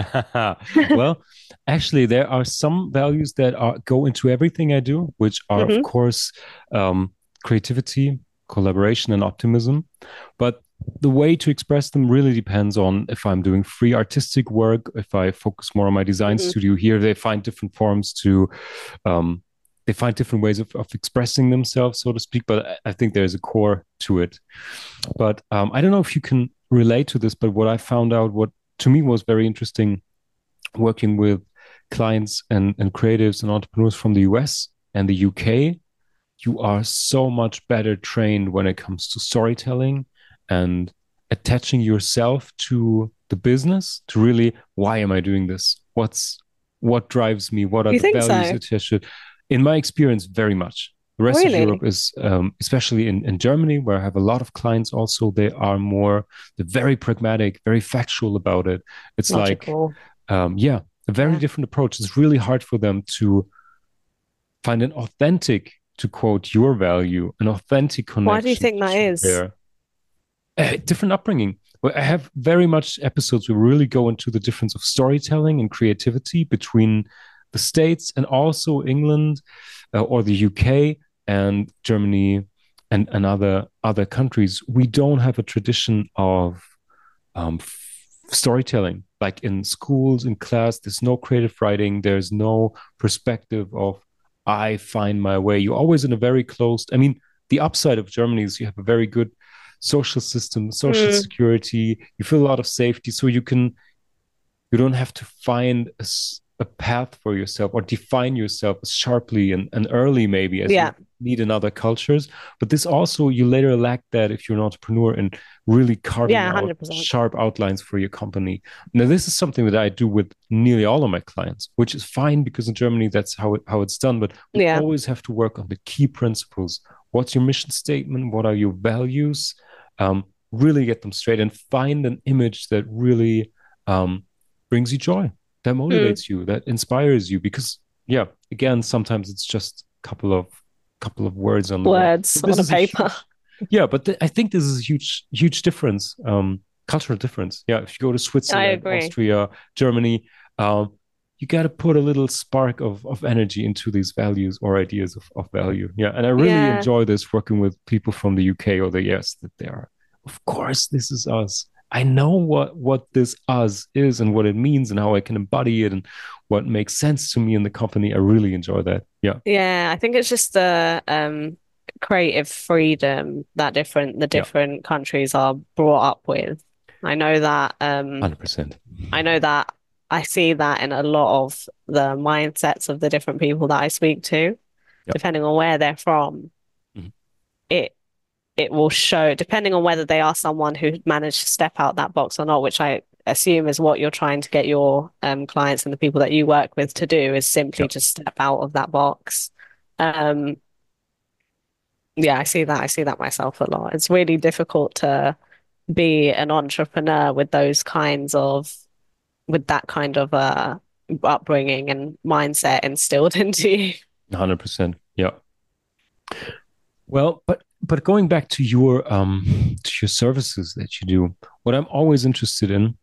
Well, actually, there are some values that are go into everything I do, which are, of hmm course, um, creativity, collaboration, and optimism. But the way to express them really depends on if I'm doing free artistic work, if I focus more on my design hmm studio here, they find different forms to, um, they find different ways of, of expressing themselves, so to speak. But I I think there's a core to it. But um, I don't know if you can relate to this, but what I found out, what to me was very interesting working with clients and, and creatives and entrepreneurs from the U S and the U K, you are so much better trained when it comes to storytelling and attaching yourself to the business to really, why am I doing this? What's what drives me? What are You the think values so? attached to it? In my experience, very much. The rest of Europe Really? is, um, especially in, in Germany, where I have a lot of clients also, they are more, they're very pragmatic, very factual about it. It's like, Logical. um, yeah, a very Yeah. different approach. It's really hard for them to find an authentic, to quote your value, an authentic Why do you connection think that to is? their uh, different upbringing. Well, I have very much episodes where we really go into the difference of storytelling and creativity between the States and also England uh, or the U K and Germany and, and other other countries. We don't have a tradition of um, f- storytelling. Like in schools, in class, there's no creative writing. There's no perspective of I find my way. You're always in a very closed. I mean, the upside of Germany is you have a very good social system, social Mm, security. You feel a lot of safety, so you can you don't have to find a, a path for yourself or define yourself as sharply and, and early maybe as yeah. you need in other cultures. But this also, you later lack that if you're an entrepreneur and really carving Yeah, out one hundred percent. sharp outlines for your company. Now, this is something that I do with nearly all of my clients, which is fine because in Germany, that's how, it, how it's done. But we Yeah. always have to work on the key principles. What's your mission statement? What are your values? Um, really get them straight and find an image that really um, brings you joy, that Mm. motivates you, that inspires you. Because yeah, again, sometimes it's just a couple of couple of words on the wall. Words But this on a is a paper. huge, yeah, but th- I think this is a huge, huge difference, um, cultural difference. Yeah, if you go to I Switzerland, agree. Austria, Germany, um, you got to put a little spark of, of energy into these values or ideas of, of value. Yeah, and I really Yeah. enjoy this working with people from the U K or the U S that they are, of course, this is us. I know what what this us is and what it means and how I can embody it and what makes sense to me in the company. I really enjoy that. Yeah, Yeah. I think it's just the um creative freedom that different the yeah, different countries are brought up with. I know that um hundred percent. I know that I see that in a lot of the mindsets of the different people that I speak to, Yeah. depending on where they're from. Mhm. It it will show, depending on whether they are someone who managed to step out that box or not, which I assume is what you're trying to get your um, clients and the people that you work with to do, is Yeah, simply just step out of that box. Um, yeah, I see that. I see that myself a lot. It's really difficult to be an entrepreneur with those kinds of, with that kind of uh, upbringing and mindset instilled into you. hundred percent. Yeah. Well, but but going back to your um to your services that you do, what I'm always interested in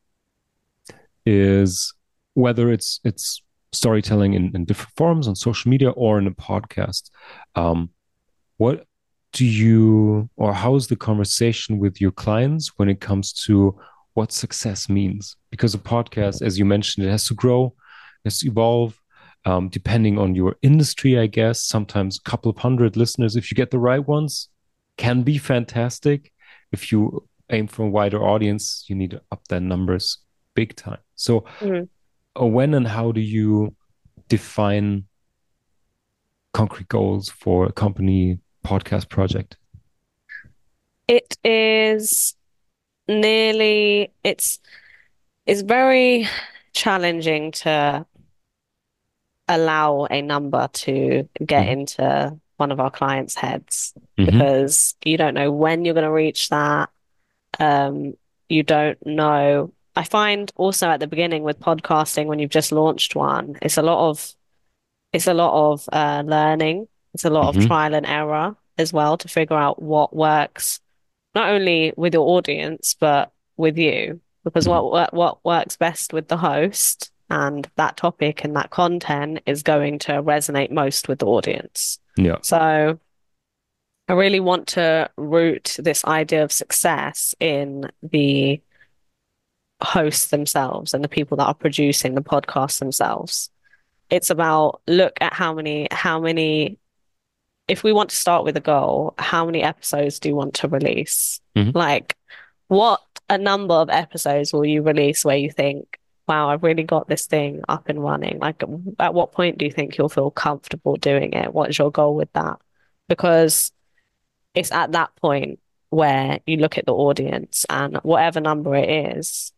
is whether it's it's storytelling in, in different forms on social media or in a podcast. Um, what do you or how is the conversation with your clients when it comes to what success means. Because a podcast, as you mentioned, it has to grow, it has to evolve, um, depending on your industry, I guess. Sometimes a couple of hundred listeners, if you get the right ones, can be fantastic. If you aim for a wider audience, you need to up their numbers big time. So, Mhm. uh, when and how do you define concrete goals for a company podcast project? It is nearly, it's it's very challenging to allow a number to get Mhm. into one of our clients' heads Mhm. because you don't know when you're going to reach that. Um, you don't know. I find also at the beginning with podcasting, when you've just launched one, it's a lot of it's a lot of uh, learning. It's a lot of Mhm. trial and error as well to figure out what works, not only with your audience, but with you. Because Mhm. what what what works best with the host and that topic and that content is going to resonate most with the audience. Yeah. So I really want to root this idea of success in the hosts themselves and the people that are producing the podcast themselves. It's about look at how many how many if we want to start with a goal, how many episodes do you want to release? Mhm. Like, what a number of episodes will you release where you think, wow, I've really got this thing up and running? Like, at what point do you think you'll feel comfortable doing it? What is your goal with that? Because it's at that point where you look at the audience and whatever number it is,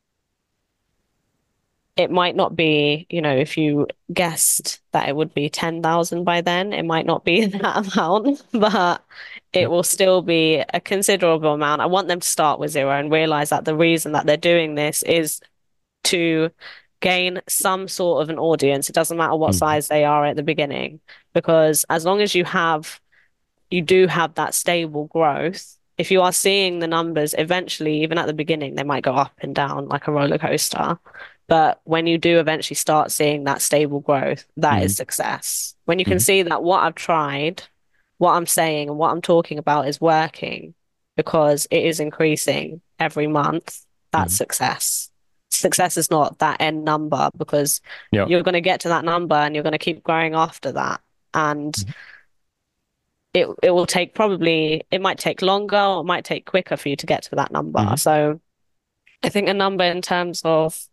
it might not be, you know, if you guessed that it would be ten thousand by then, it might not be that amount, but Yeah. it will still be a considerable amount. I want them to start with zero and realize that the reason that they're doing this is to gain some sort of an audience. It doesn't matter what Mhm. size they are at the beginning, because as long as you have, you do have that stable growth. If you are seeing the numbers, eventually, even at the beginning, they might go up and down like a roller coaster. But when you do eventually start seeing that stable growth, that is Mhm. success. When you can Mhm. see that what I've tried, what I'm saying, and what I'm talking about is working because it is increasing every month, that's Mhm. success. Success is not that end number because Yeah. you're going to get to that number and you're going to keep growing after that. And Mhm. it it will take probably it might take longer or it might take quicker for you to get to that number. Mhm. So I think a number in terms of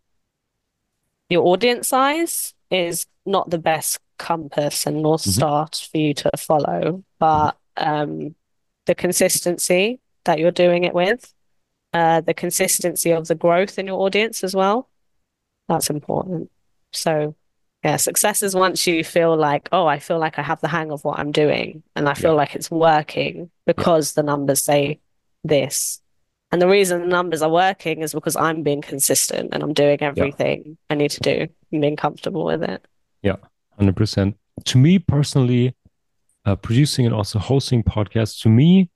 your audience size is not the best compass and north Mhm. star for you to follow, Mhm. but um, the consistency that you're doing it with, uh, the consistency of the growth in your audience as well, that's important. So yeah, success is once you feel like, oh, I feel like I have the hang of what I'm doing and I Yeah. feel like it's working Yeah. because the numbers say this. And the reason the numbers are working is because I'm being consistent and I'm doing Yeah. everything I need to do and being comfortable with it. Yeah. one hundred percent. To me personally, uh, producing and also hosting podcasts, to me,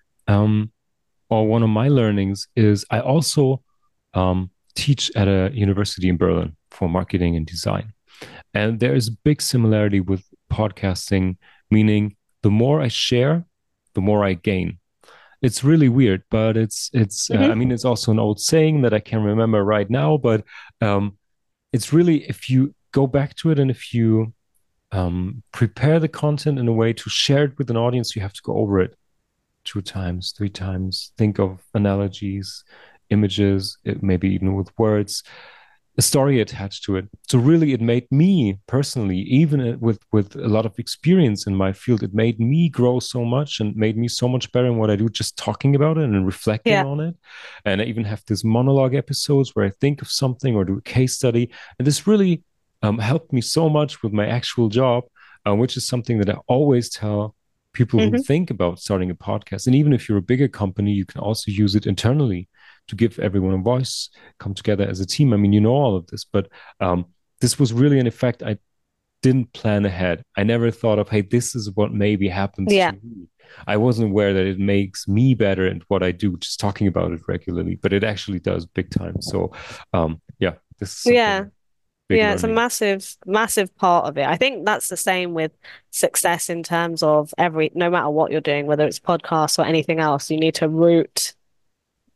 um, or one of my learnings is I also um, teach at a university in Berlin for marketing and design. And there is a big similarity with podcasting, meaning the more I share, the more I gain. It's really weird, but it's it's. Uh, I Hmm. mean, it's also an old saying that I can remember right now. But um, it's really if you go back to it and if you um, prepare the content in a way to share it with an audience, you have to go over it two times, three times. Think of analogies, images, it, maybe even with words, a story attached to it. So really, it made me personally, even with with a lot of experience in my field, it made me grow so much and made me so much better in what I do. Just talking about it and reflecting Yeah. on it, and I even have these monologue episodes where I think of something or do a case study, and this really um, helped me so much with my actual job, uh, which is something that I always tell people who Hmm. think about starting a podcast. And even if you're a bigger company, you can also use it internally to give everyone a voice, come together as a team. I mean, you know all of this, but um, this was really an effect I didn't plan ahead. I never thought of, hey, this is what maybe happens to Yeah. me. I wasn't aware that it makes me better at what I do, just talking about it regularly, but it actually does big time. So, um, yeah, this is Yeah. something big Yeah, it's a learning. massive, massive part of it. I think that's the same with success in terms of every, no matter what you're doing, whether it's podcasts or anything else, you need to root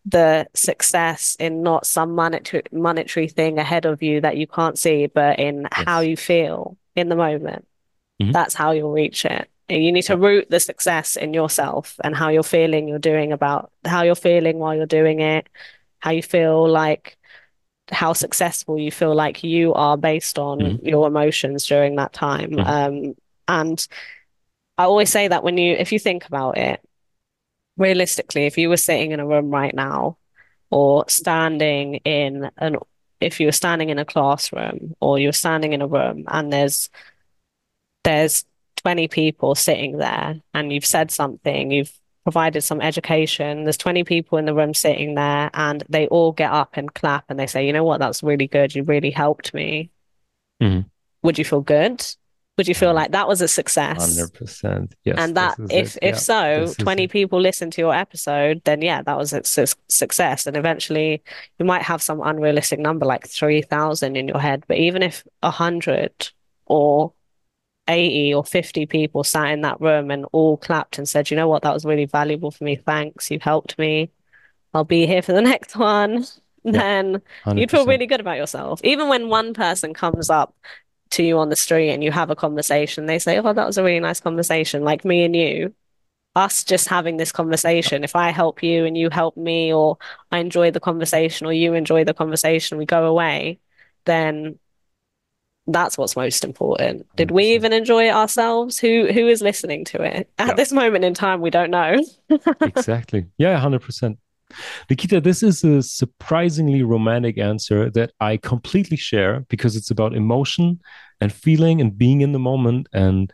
the success in not some monetary monetary thing ahead of you that you can't see, but in how Yes. you feel in the moment. Hmm. That's how you'll reach it. You need to Yeah. root the success in yourself and how you're feeling you're doing about how you're feeling while you're doing it, how you feel like how successful you feel like you are based on Hmm. your emotions during that time. Hmm. Um, and I always say that when you, if you think about it, realistically, if you were sitting in a room right now or standing in an, if you were standing in a classroom or you're standing in a room and there's there's twenty people sitting there and you've said something, you've provided some education, there's twenty people in the room sitting there and they all get up and clap and they say, you know what, that's really good. You really helped me. Hmm. Would you feel good? Would you feel Yeah. like that was a success? one hundred percent. Yes, And that this is if it. if Yeah, so, this is twenty it. people listen to your episode, then yeah, that was a su success. And eventually you might have some unrealistic number like three thousand in your head, but even if a hundred or eighty or fifty people sat in that room and all clapped and said, you know what, that was really valuable for me. Thanks. You've helped me. I'll be here for the next one. Yeah, Then you'd feel one hundred percent. really good about yourself. Even when one person comes up to you on the street and you have a conversation, they say, oh, that was a really nice conversation. Like me and you, us just having this conversation. If I help you and you help me, or I enjoy the conversation or you enjoy the conversation, we go away, then that's what's most important. Did we one hundred percent. even enjoy it ourselves? Who who is listening to it? At Yeah, this moment in time, we don't know. exactly. Yeah, one hundred percent. Nikita, this is a surprisingly romantic answer that I completely share because it's about emotion and feeling and being in the moment and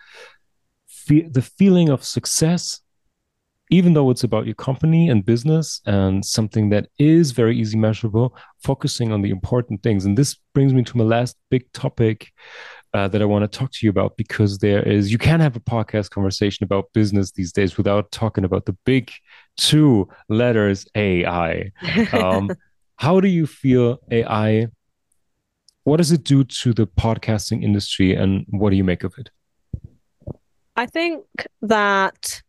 fe the feeling of success, even though it's about your company and business and something that is very easy measurable, focusing on the important things. And this brings me to my last big topic uh, that I want to talk to you about, because there is, you can't have a podcast conversation about business these days without talking about the big two letters A I. Um, how do you feel A I? What does it do to the podcasting industry, and what do you make of it? I think that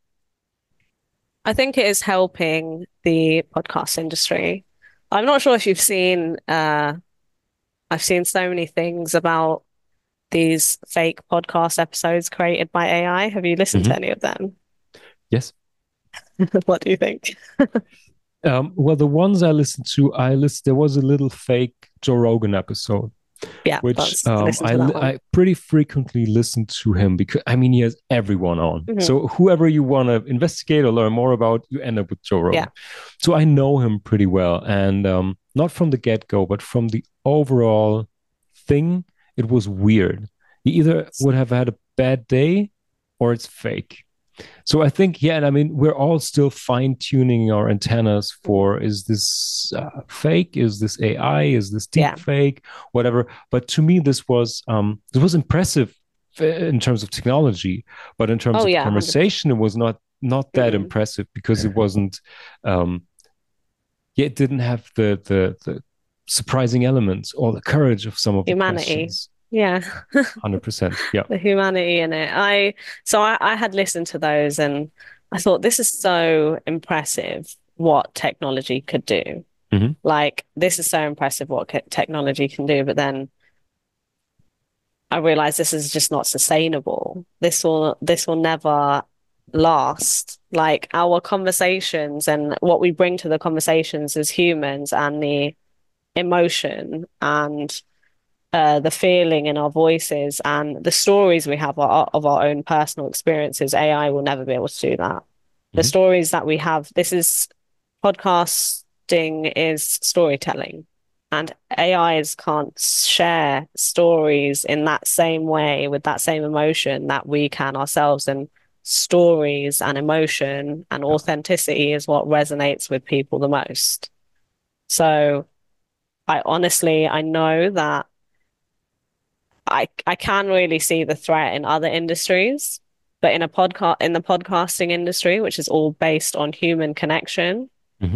I think it is helping the podcast industry. I'm not sure if you've seen uh I've seen so many things about these fake podcast episodes created by A I. Have you listened to Mhm. any of them? Yes. What do you think? Um, well, the ones I listened to, I listened. There was a little fake Joe Rogan episode, Yeah, which that's I um, listened I to that li- one. I pretty frequently listen to him because I mean he has everyone on. Hmm. So whoever you want to investigate or learn more about, you end up with Joe Yeah. Rogan. So I know him pretty well, and um, not from the get go, but from the overall thing, it was weird. He either would have had a bad day, or it's fake. So I think, yeah, and I mean, we're all still fine tuning our antennas Mhm. for, is this uh, fake? Is this A I? Is this Yeah. deep fake? Whatever. But to me, this was um, this was impressive uh, in terms of technology, but in terms Oh of yeah, one hundred percent. conversation, it was not not that Mm-mm. impressive because it wasn't. Um, yeah, it didn't have the the the surprising elements or the courage of some of the Humanity. questions. Yeah. one hundred percent. Yeah. The humanity in it. I so I, I had listened to those and I thought this is so impressive what technology could do. Hmm. Like this is so impressive what ca- technology can do, but then I realized this is just not sustainable. This will this will never last. Like our conversations and what we bring to the conversations as humans and the emotion and uh, the feeling in our voices and the stories we have of, of our own personal experiences, A I will never be able to do that. The Hmm. stories that we have, this is podcasting is storytelling, and A Is can't share stories in that same way with that same emotion that we can ourselves. And stories and emotion and Yeah. authenticity is what resonates with people the most. So I honestly, I know that I I can really see the threat in other industries, but in a podcast in the podcasting industry, which is all based on human connection, Hmm.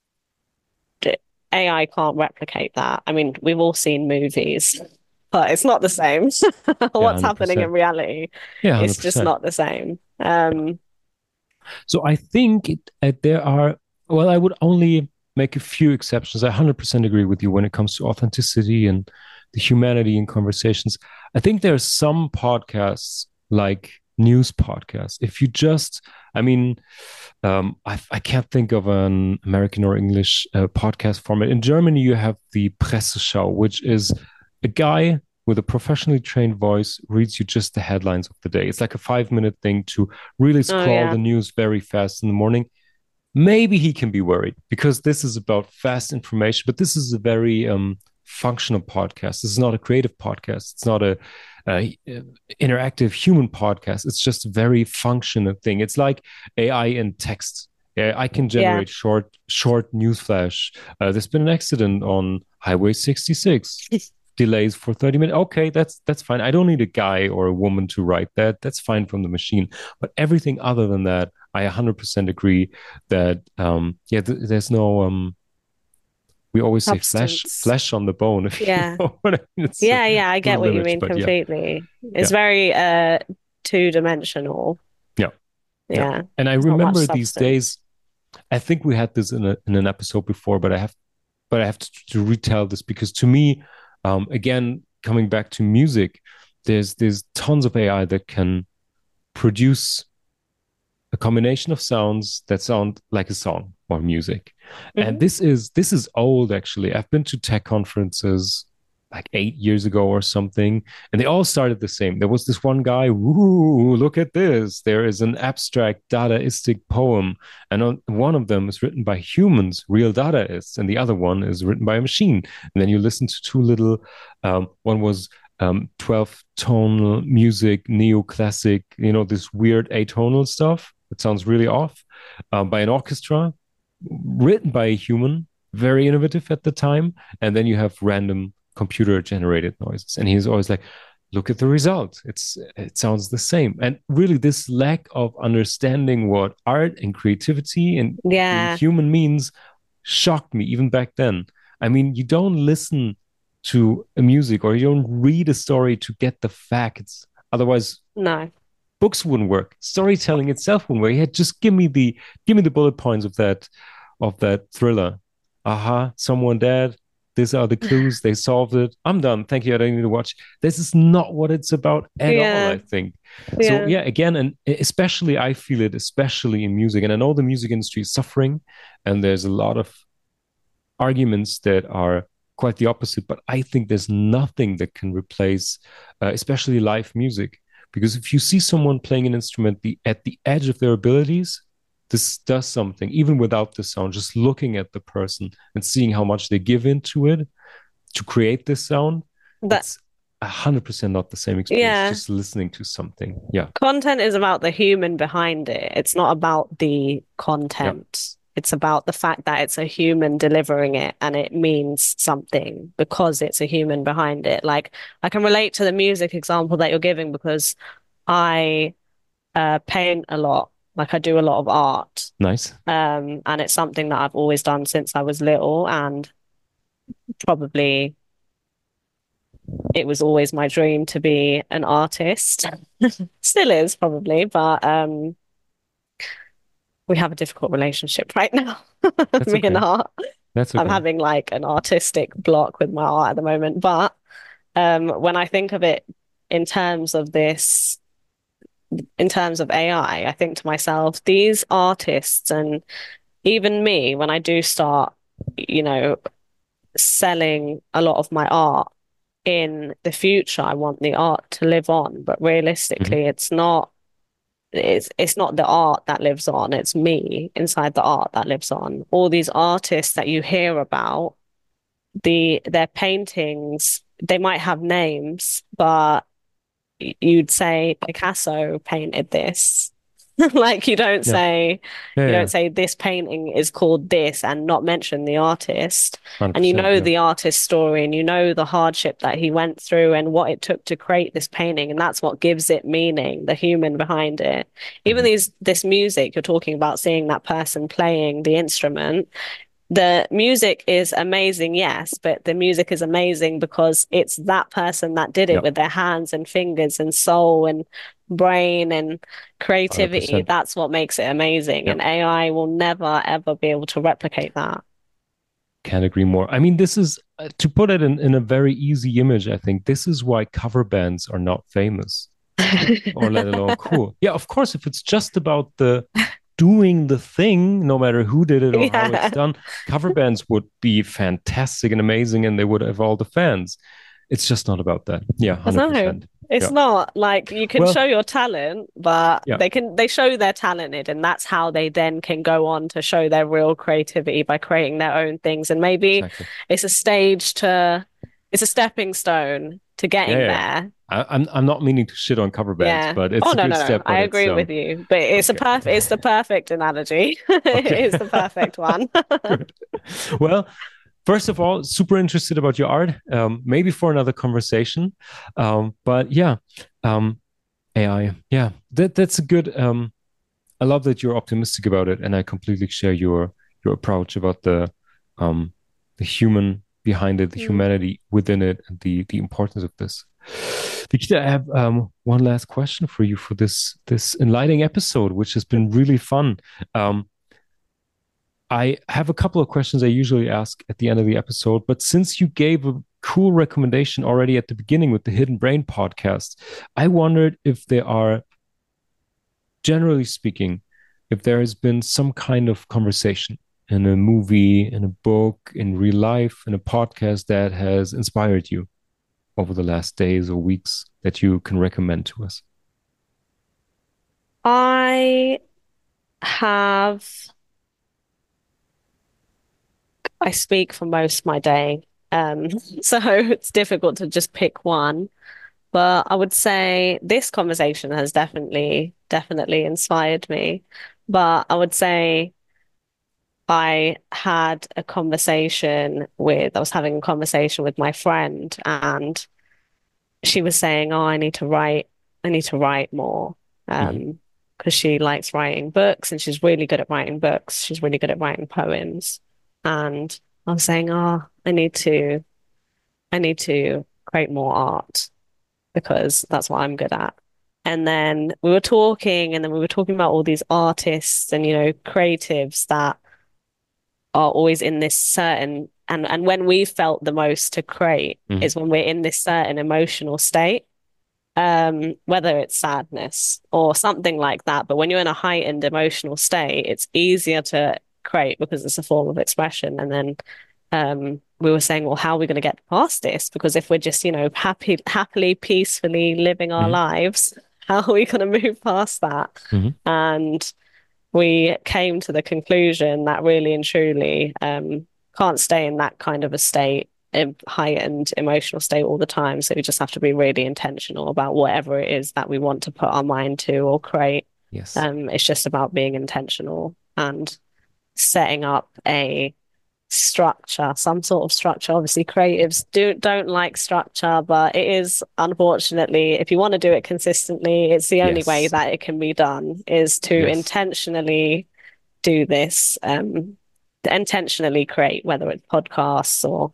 A I can't replicate that. I mean, we've all seen movies, but it's not the same. Yeah. What's happening in one hundred percent. reality, Yeah. it's just one hundred percent. not the same. Um, So I think it, uh, there are, well, I would only make a few exceptions. I one hundred percent agree with you when it comes to authenticity and the humanity in conversations. I think there are some podcasts like news podcasts. If you just, I mean, um, I, I can't think of an American or English uh, podcast format. In Germany, you have the Presseschau, which is a guy with a professionally trained voice reads you just the headlines of the day. It's like a five minute thing to really Oh, scroll yeah. the news very fast in the morning. Maybe he can be worried because this is about fast information, but this is a very um, functional podcast. This is not a creative podcast. It's not a, a interactive human podcast. It's just a very functional thing. It's like A I and text. Yeah, I can Yeah. generate short short news flash. Uh, there's been an accident on Highway sixty-six. Delays for thirty minutes. Okay, that's that's fine. I don't need a guy or a woman to write that. That's fine from the machine. But everything other than that, I one hundred percent agree that um yeah, th- there's no um we always say flesh Substance. flesh on the bone, if you Yeah. know what I mean. It's a Yeah, yeah, I get little what you image, mean but yeah. completely. It's Yeah. very uh two-dimensional. Yeah. Yeah. Yeah. And I There's not much remember these substance. days, I think we had this in a in an episode before, but I have but I have to, to retell this because to me, um, again, coming back to music, there's there's tons of A I that can produce a combination of sounds that sound like a song or music. And Mhm. this is this is old actually. I've been to tech conferences like eight years ago or something, and they all started the same. There was this one guy, woo, look at this. There is an abstract Dadaistic poem, and on, one of them is written by humans, real Dadaists, and the other one is written by a machine. And then you listen to two little, um, one was um, twelve tonal music, neoclassic, you know, this weird atonal stuff. It sounds really off um, by an orchestra, written by a human, very innovative at the time. And then you have random computer generated noises. And he's always like, look at the result. It's it sounds the same. And really this lack of understanding what art and creativity and being Yeah. human means shocked me even back then. I mean, you don't listen to a music or you don't read a story to get the facts. Otherwise, No. books wouldn't work. Storytelling itself wouldn't work. Yeah, just give me the give me the bullet points of that of that thriller. Aha, someone dead. These are the clues. They solved it. I'm done. Thank you. I don't need to watch. This is not what it's about at all, Yeah. I think. So Yeah. yeah, again, and especially I feel it, especially in music. And I know the music industry is suffering, and there's a lot of arguments that are quite the opposite. But I think there's nothing that can replace, uh, especially live music. Because if you see someone playing an instrument the, at the edge of their abilities, this does something, even without the sound, just looking at the person and seeing how much they give into it to create this sound. That It's one hundred percent not the same experience, yeah. just listening to something. Yeah. Content is about the human behind it. It's not about the content. It's about the fact that it's a human delivering it and it means something because it's a human behind it. Like I can relate to the music example that you're giving because I uh, paint a lot. Like I do a lot of art. Nice. Um, and it's something that I've always done since I was little, and probably it was always my dream to be an artist. Still is probably, but um, we have a difficult relationship right now, That's me and okay. art. That's I'm okay. having like an artistic block with my art at the moment. But um, when I think of it in terms of this, in terms of A I, I think to myself, these artists and even me, when I do start, you know, selling a lot of my art in the future, I want the art to live on. But realistically, Mhm. it's not. It's it's not the art that lives on, it's me inside the art that lives on. All these artists that you hear about, the their paintings, they might have names, but y- you'd say Picasso painted this. Like you don't Yeah. say Yeah. you Yeah. don't say this painting is called this and not mention the artist. And you know one hundred percent. Yeah. the artist's story and you know the hardship that he went through and what it took to create this painting. And that's what gives it meaning, the human behind it. Even Mhm. these this music, you're talking about seeing that person playing the instrument. The music is amazing, yes, but the music is amazing because it's that person that did it Yeah. with their hands and fingers and soul and brain and creativity. one hundred percent. That's what makes it amazing. Yeah. And A I will never, ever be able to replicate that. can't agree more. I mean, this is uh, to put it in, in a very easy image. I think this is why cover bands are not famous, or let alone cool. Yeah, of course, if it's just about the doing the thing, no matter who did it or how Yeah. it's done, cover bands would be fantastic and amazing, and they would have all the fans. It's just not about that. Yeah, I hundred know. percent. It's Yeah. not like you can Well, show your talent, but yeah, they can they show they're talented, and that's how they then can go on to show their real creativity by creating their own things. And maybe exactly. it's a stage to it's a stepping stone to Yeah, getting yeah, yeah. there. I, I'm I'm not meaning to shit on cover bands, Yeah. but it's Oh a no, good no, no. step. I But it's agree with um you. But it's a okay. perf it's the perfect analogy. It Okay. is the perfect one. Good. Well, first of all, super interested about your art. Um, maybe for another conversation. Um, but yeah, um, A I. Yeah, that that's a good. Um, I love that you're optimistic about it, and I completely share your your approach about the um, the human behind it, the Mm. humanity within it, and the the importance of this. Nikita, I have um, one last question for you for this this enlightening episode, which has been really fun. Um, I have a couple of questions I usually ask at the end of the episode, but since you gave a cool recommendation already at the beginning with the Hidden Brain podcast, I wondered if there are, generally speaking, if there has been some kind of conversation in a movie, in a book, in real life, in a podcast that has inspired you over the last days or weeks that you can recommend to us. I have I speak for most of my day. Um, so it's difficult to just pick one. But I would say this conversation has definitely, definitely inspired me. But I would say I had a conversation with, I was having a conversation with my friend, and she was saying, "Oh, I need to write, I need to write more." Mhm. Um, because she likes writing books and she's really good at writing books. She's really good at writing poems. And I was saying, "Oh, I need to, I need to create more art because that's what I'm good at." And then we were talking, and then we were talking about all these artists and, you know, creatives that are always in this certain, and and when we felt the most to create Mhm. is when we're in this certain emotional state, um, whether it's sadness or something like that. But when you're in a heightened emotional state, it's easier to create because it's a form of expression. And then um, we were saying, well, how are we going to get past this? Because if we're just, you know, happy, happily, peacefully living our Mhm. lives, how are we going to move past that? Mhm. And we came to the conclusion that really and truly um, can't stay in that kind of a state, a heightened emotional state all the time. So we just have to be really intentional about whatever it is that we want to put our mind to or create. Yes. Um, it's just about being intentional and setting up a structure, some sort of structure. Obviously, creatives do don't like structure, but it is unfortunately, if you want to do it consistently, it's the only way Yes. that it can be done is to Yes. intentionally do this, um, intentionally create, whether it's podcasts or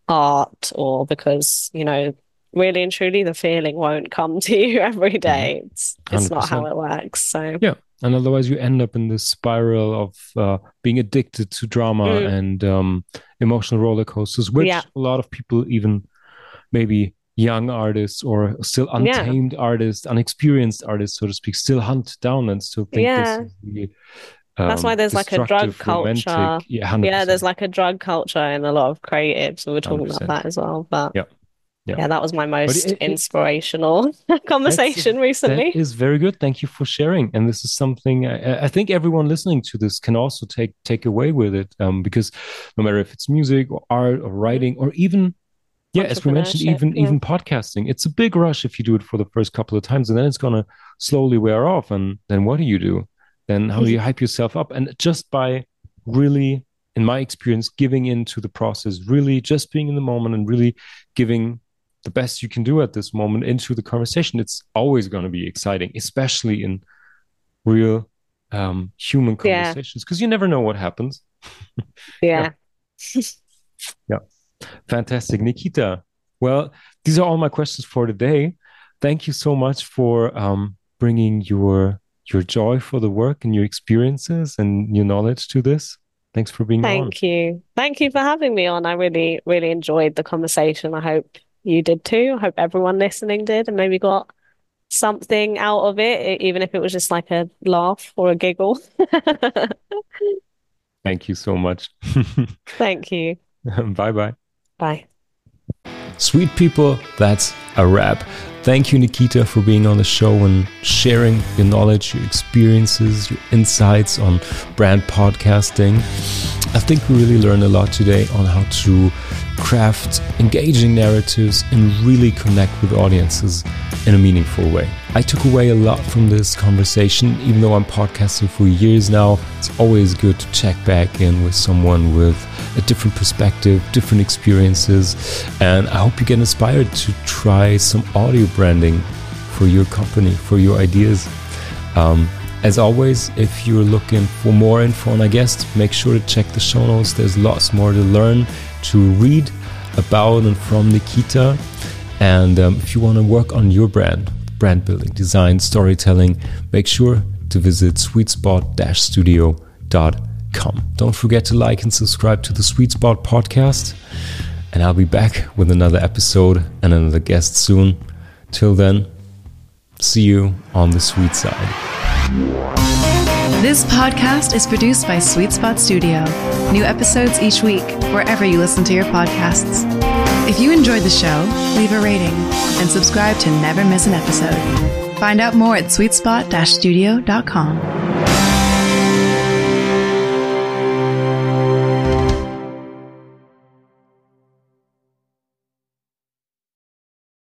art, or because, you know, really and truly the feeling won't come to you every Mhm. day. It's it's not how one hundred percent. it works. So Yeah. And otherwise, you end up in this spiral of uh, being addicted to drama mm, and um, emotional roller coasters, yeah, which a lot of people, even maybe young artists or still yeah, untamed artists, unexperienced artists, so to speak, still hunt down and still think this yeah. is the That's why um, there's like a drug destructive, culture. romantic. Yeah, Yeah, there's one hundred percent. like a drug culture in a lot of creatives. We were talking about one hundred percent. that as well. But Yeah. Yeah. yeah, that was my But most it, it, inspirational That's conversation that recently. is very good. Thank you for sharing. And this is something I, I think everyone listening to this can also take take away with it, um, because no matter if it's music or art or Mhm. writing or even yeah, as we mentioned, Entrepreneurship. even Yeah. even podcasting, it's a big rush if you do it for the first couple of times, and then it's gonna slowly wear off. And then what do you do? Then how do you hype yourself up? And just by really, in my experience, giving into the process, really just being in the moment and really giving the best you can do at this moment into the conversation, it's always going to be exciting, especially in real um, human Yeah. conversations, because you never know what happens. Yeah, Yeah. yeah. Fantastic. Nikita. Well, these are all my questions for today. Thank you so much for um, bringing your your joy for the work and your experiences and your knowledge to this. Thanks for being Thank on. Thank you. Thank you for having me on. I really, really enjoyed the conversation. I hope you did too. I hope everyone listening did and maybe got something out of it, even if it was just like a laugh or a giggle. Thank you so much. Thank you. Bye-bye. Bye. Sweet people, that's a wrap. Thank you, Nikita, for being on the show and sharing your knowledge, your experiences, your insights on brand podcasting. I think we really learned a lot today on how to craft engaging narratives and really connect with audiences in a meaningful way. I took away a lot from this conversation. Even though I'm podcasting for years now, it's always good to check back in with someone with a different perspective, different experiences, and I hope you get inspired to try some audio branding for your company, for your ideas. Um, as always, if you're looking for more info on our guest, make sure to check the show notes. There's lots more to learn, to read about and from Nikita. And um, if you want to work on your brand, brand building, design, storytelling, make sure to visit sweetspot dash studio dot com. Don't forget to like and subscribe to the Sweet Spot podcast. And I'll be back with another episode and another guest soon. Till then, see you on the sweet side. This podcast is produced by Sweet Spot Studio. New episodes each week, wherever you listen to your podcasts. If you enjoyed the show, leave a rating and subscribe to never miss an episode. Find out more at sweetspot dash studio dot com.